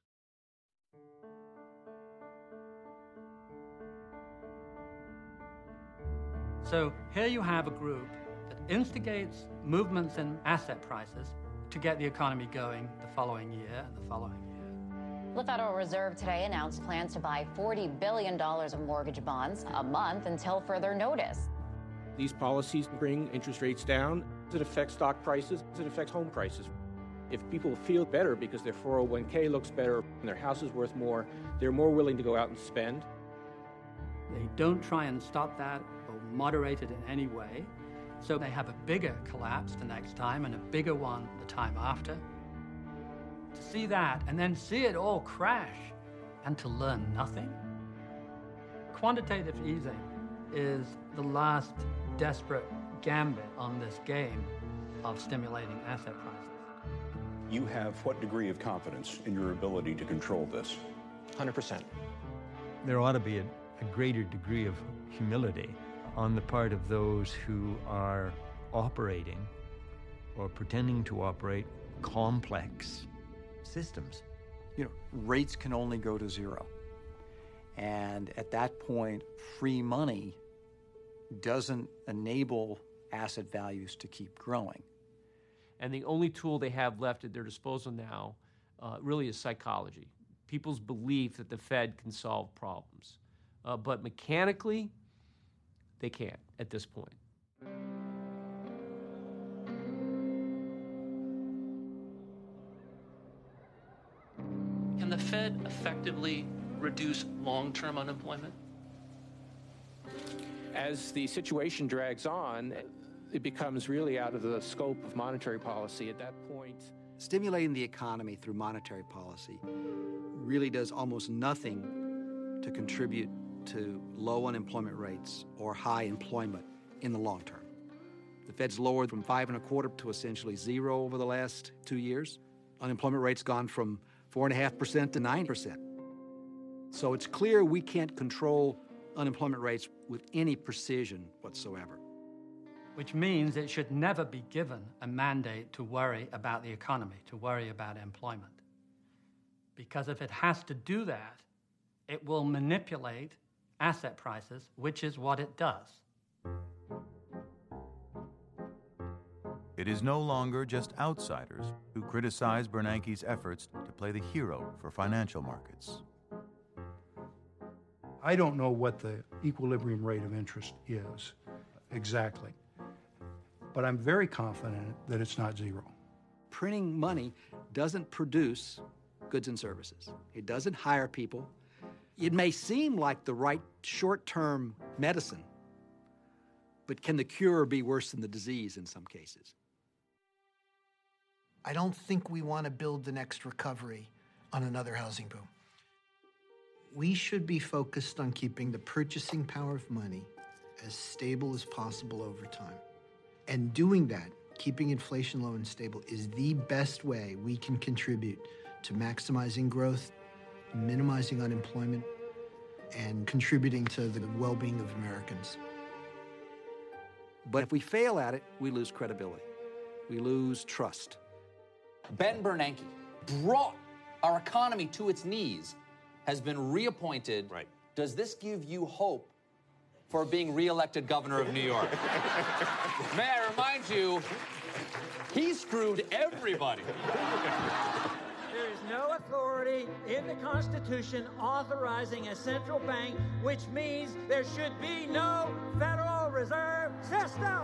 So here you have a group that instigates movements in asset prices to get the economy going the following year and the following year. The Federal Reserve today announced plans to buy forty billion dollars of mortgage bonds a month until further notice. These policies bring interest rates down. It affects stock prices. It affects home prices. If people feel better because their four oh one k looks better and their house is worth more, they're more willing to go out and spend. They don't try and stop that or moderate it in any way. So they have a bigger collapse the next time and a bigger one the time after. To see that and then see it all crash and to learn nothing. Quantitative easing is the last desperate gambit on this game of stimulating asset prices. You have what degree of confidence in your ability to control this? one hundred percent. There ought to be a, a greater degree of humility on the part of those who are operating or pretending to operate complex systems. You know, rates can only go to zero. And at that point, free money doesn't enable asset values to keep growing. And the only tool they have left at their disposal now uh, really is psychology. People's belief that the Fed can solve problems. Uh, but mechanically, they can't at this point. Can the Fed effectively reduce long-term unemployment? As the situation drags on, it becomes really out of the scope of monetary policy at that point. Stimulating the economy through monetary policy really does almost nothing to contribute to low unemployment rates or high employment in the long term. The Fed's lowered from five and a quarter to essentially zero over the last two years. Unemployment rate's gone from four and a half percent to nine percent. So it's clear we can't control unemployment rates with any precision whatsoever. Which means it should never be given a mandate to worry about the economy, to worry about employment. Because if it has to do that, it will manipulate asset prices, which is what it does. It is no longer just outsiders who criticize Bernanke's efforts to play the hero for financial markets. I don't know what the equilibrium rate of interest is exactly, but I'm very confident that it's not zero. Printing money doesn't produce goods and services. It doesn't hire people. It may seem like the right short-term medicine, but can the cure be worse than the disease in some cases? I don't think we want to build the next recovery on another housing boom. We should be focused on keeping the purchasing power of money as stable as possible over time. And doing that, keeping inflation low and stable, is the best way we can contribute to maximizing growth, minimizing unemployment, and contributing to the well-being of Americans. But if we fail at it, we lose credibility. We lose trust. Ben Bernanke brought our economy to its knees, has been reappointed. Right. Does this give you hope for being reelected governor of New York? May I remind you, he screwed everybody. There is no authority in the Constitution authorizing a central bank, which means there should be no Federal Reserve System.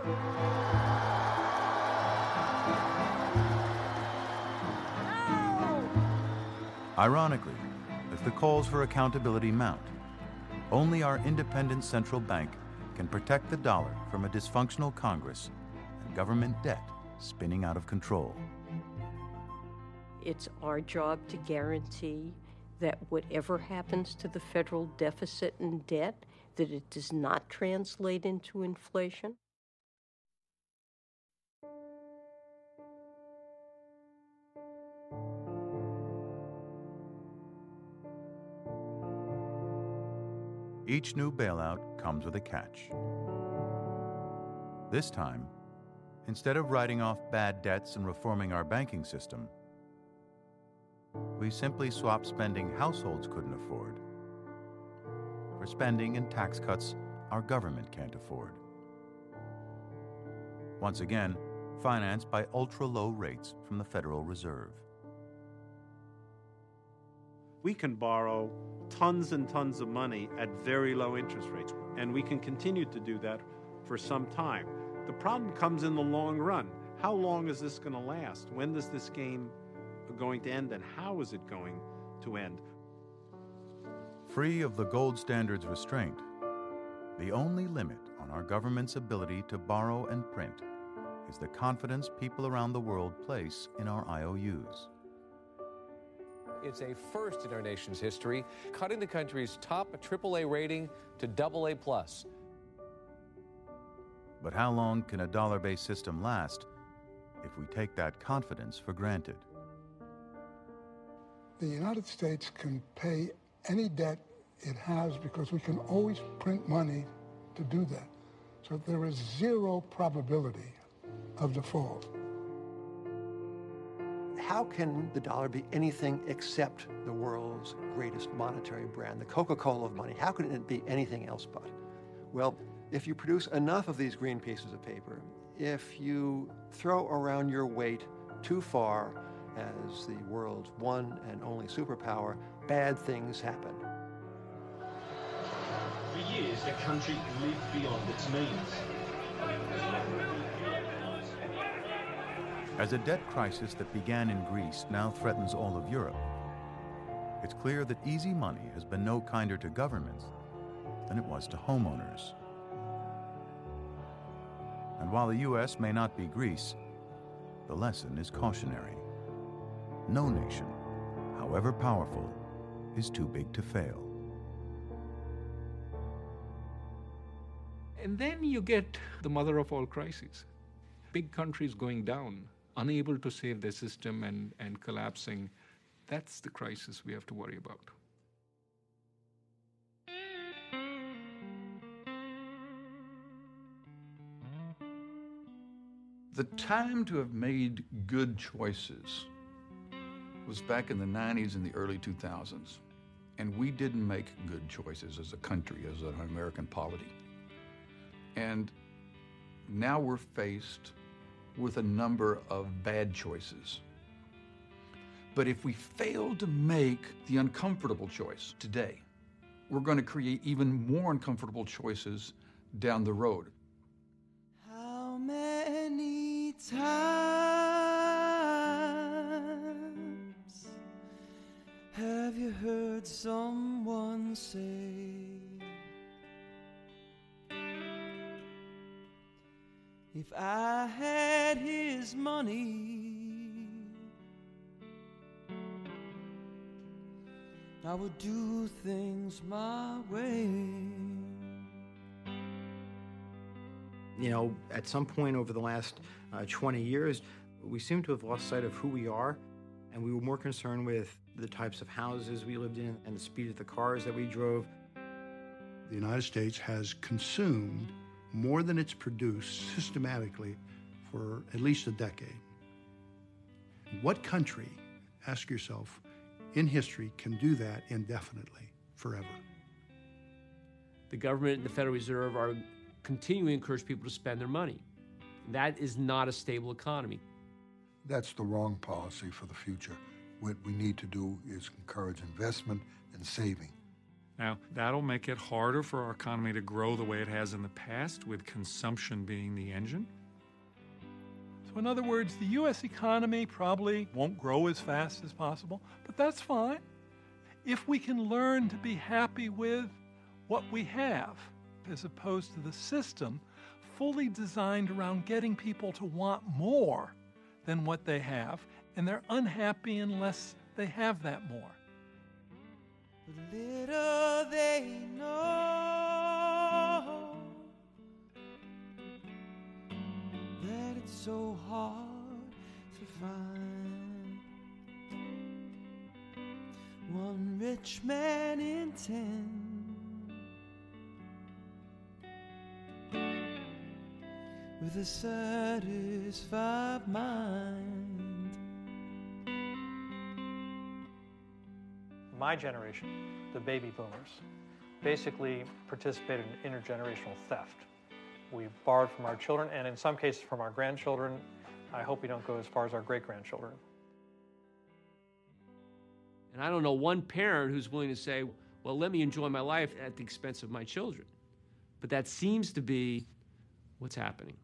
Ironically, as the calls for accountability mount, only our independent central bank can protect the dollar from a dysfunctional Congress and government debt spinning out of control. It's our job to guarantee that whatever happens to the federal deficit and debt, that it does not translate into inflation. Each new bailout comes with a catch. This time, instead of writing off bad debts and reforming our banking system, we simply swap spending households couldn't afford for spending and tax cuts our government can't afford. Once again, financed by ultra-low rates from the Federal Reserve. We can borrow tons and tons of money at very low interest rates, and we can continue to do that for some time. The problem comes in the long run. How long is this going to last? When is this game going to end, and how is it going to end? Free of the gold standard's restraint, the only limit on our government's ability to borrow and print is the confidence people around the world place in our I O Us. It's a first in our nation's history, cutting the country's top triple A rating to double A plus. But how long can a dollar-based system last if we take that confidence for granted? The United States can pay any debt it has because we can always print money to do that. So there is zero probability of default. How can the dollar be anything except the world's greatest monetary brand, the Coca-Cola of money? How can it be anything else but? Well, if you produce enough of these green pieces of paper, if you throw around your weight too far as the world's one and only superpower, bad things happen. For years, the country lived beyond its means. As a debt crisis that began in Greece now threatens all of Europe, it's clear that easy money has been no kinder to governments than it was to homeowners. And while the U S may not be Greece, the lesson is cautionary. No nation, however powerful, is too big to fail. And then you get the mother of all crises. Big countries going down, unable to save their system and, and collapsing. That's the crisis we have to worry about. The time to have made good choices was back in the nineties and the early two thousands. And we didn't make good choices as a country, as an American polity. And now we're faced with a number of bad choices. But if we fail to make the uncomfortable choice today, we're going to create even more uncomfortable choices down the road. How many times have you heard someone say, if I had his money, I would do things my way. You know, at some point over the last uh, twenty years, we seem to have lost sight of who we are, and we were more concerned with the types of houses we lived in and the speed of the cars that we drove. The United States has consumed more than it's produced systematically for at least a decade. What country, ask yourself, in history can do that indefinitely, forever? The government and the Federal Reserve are continuing to encourage people to spend their money. That is not a stable economy. That's the wrong policy for the future. What we need to do is encourage investment and saving. Now, that'll make it harder for our economy to grow the way it has in the past, with consumption being the engine. So in other words, the U S economy probably won't grow as fast as possible, but that's fine if we can learn to be happy with what we have, as opposed to the system fully designed around getting people to want more than what they have, and they're unhappy unless they have that more. But little they know that it's so hard to find one rich man in ten with a satisfied mind. My generation, the baby boomers, basically participated in intergenerational theft. We borrowed from our children, and in some cases from our grandchildren. I hope we don't go as far as our great-grandchildren. And I don't know one parent who's willing to say, well, let me enjoy my life at the expense of my children. But that seems to be what's happening.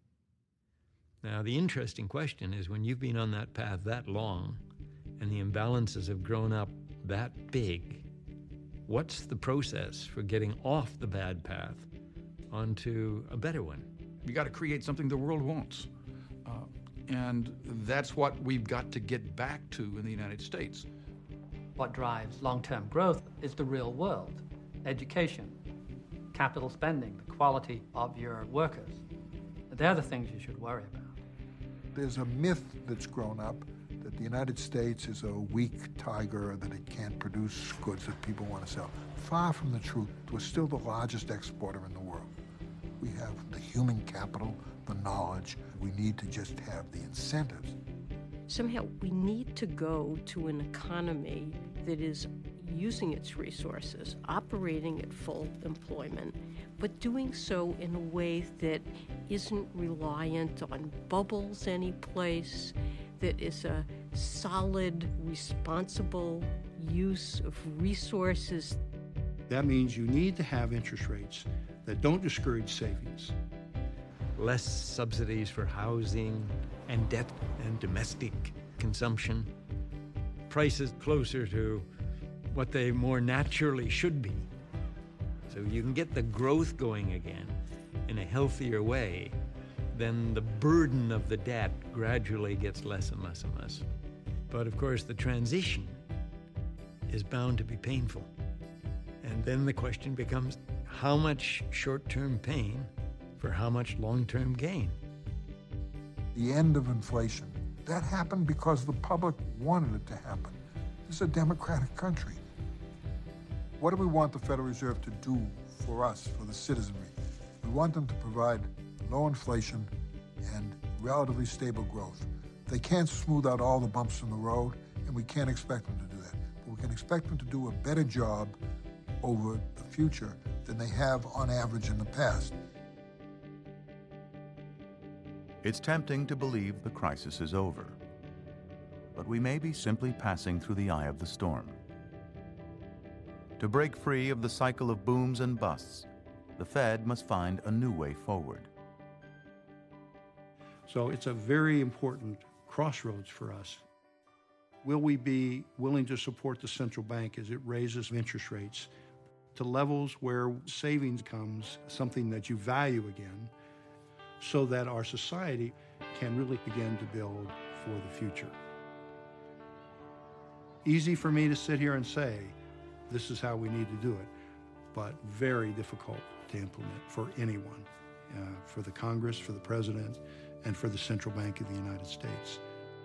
Now, the interesting question is, when you've been on that path that long and the imbalances have grown up that big, what's the process for getting off the bad path onto a better one? You got to create something the world wants. Uh, and that's what we've got to get back to in the United States. What drives long-term growth is the real world, education, capital spending, the quality of your workers. They're the things you should worry about. There's a myth that's grown up that the United States is a weak tiger, that it can't produce goods that people want to sell. Far from the truth. We're still the largest exporter in the world. We have the human capital, the knowledge. We need to just have the incentives. Somehow we need to go to an economy that is using its resources, operating at full employment, but doing so in a way that isn't reliant on bubbles anyplace, that is a solid, responsible use of resources. That means you need to have interest rates that don't discourage savings. Less subsidies for housing and debt and domestic consumption. Prices closer to what they more naturally should be. So you can get the growth going again in a healthier way, then the burden of the debt gradually gets less and less and less. But of course, the transition is bound to be painful. And then the question becomes, how much short-term pain for how much long-term gain? The end of inflation, that happened because the public wanted it to happen. This is a democratic country. What do we want the Federal Reserve to do for us, for the citizenry? We want them to provide low inflation and relatively stable growth. They can't smooth out all the bumps in the road, and we can't expect them to do that. But we can expect them to do a better job over the future than they have on average in the past. It's tempting to believe the crisis is over, but we may be simply passing through the eye of the storm. To break free of the cycle of booms and busts, the Fed must find a new way forward. So it's a very important crossroads for us. Will we be willing to support the central bank as it raises interest rates to levels where savings becomes something that you value again, so that our society can really begin to build for the future? Easy for me to sit here and say, this is how we need to do it, but very difficult to implement for anyone, uh, for the Congress, for the President, and for the Central Bank of the United States.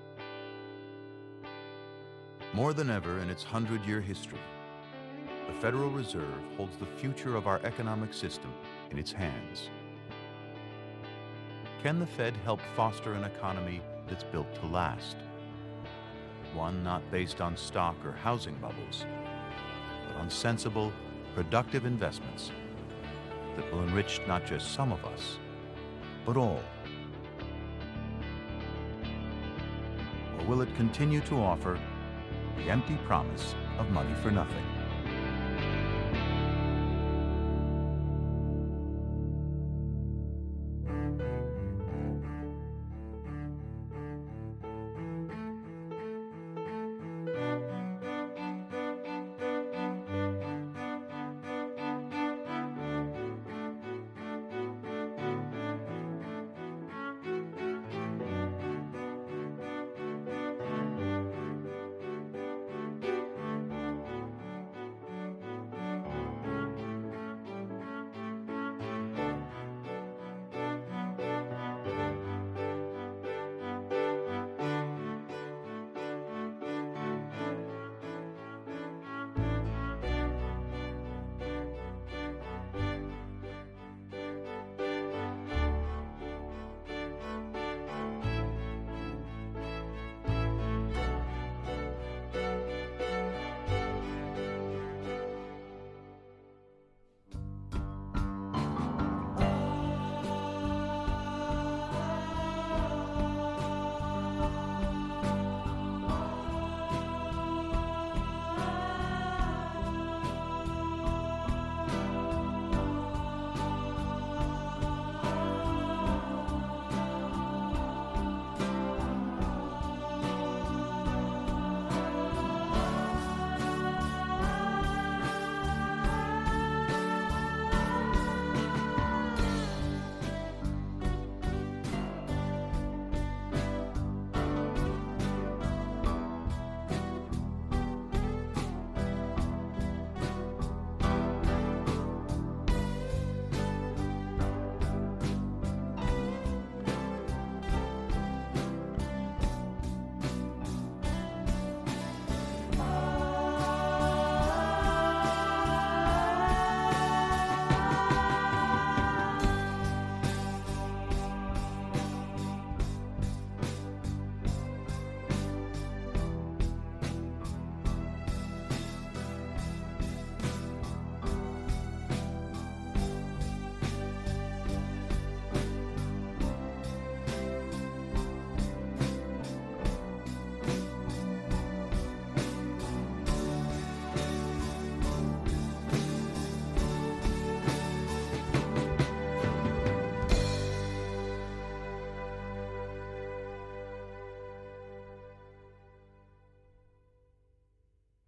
More than ever in its hundred-year history, the Federal Reserve holds the future of our economic system in its hands. Can the Fed help foster an economy that's built to last? One not based on stock or housing bubbles, but on sensible, productive investments that will enrich not just some of us, but all? Or will it continue to offer the empty promise of money for nothing?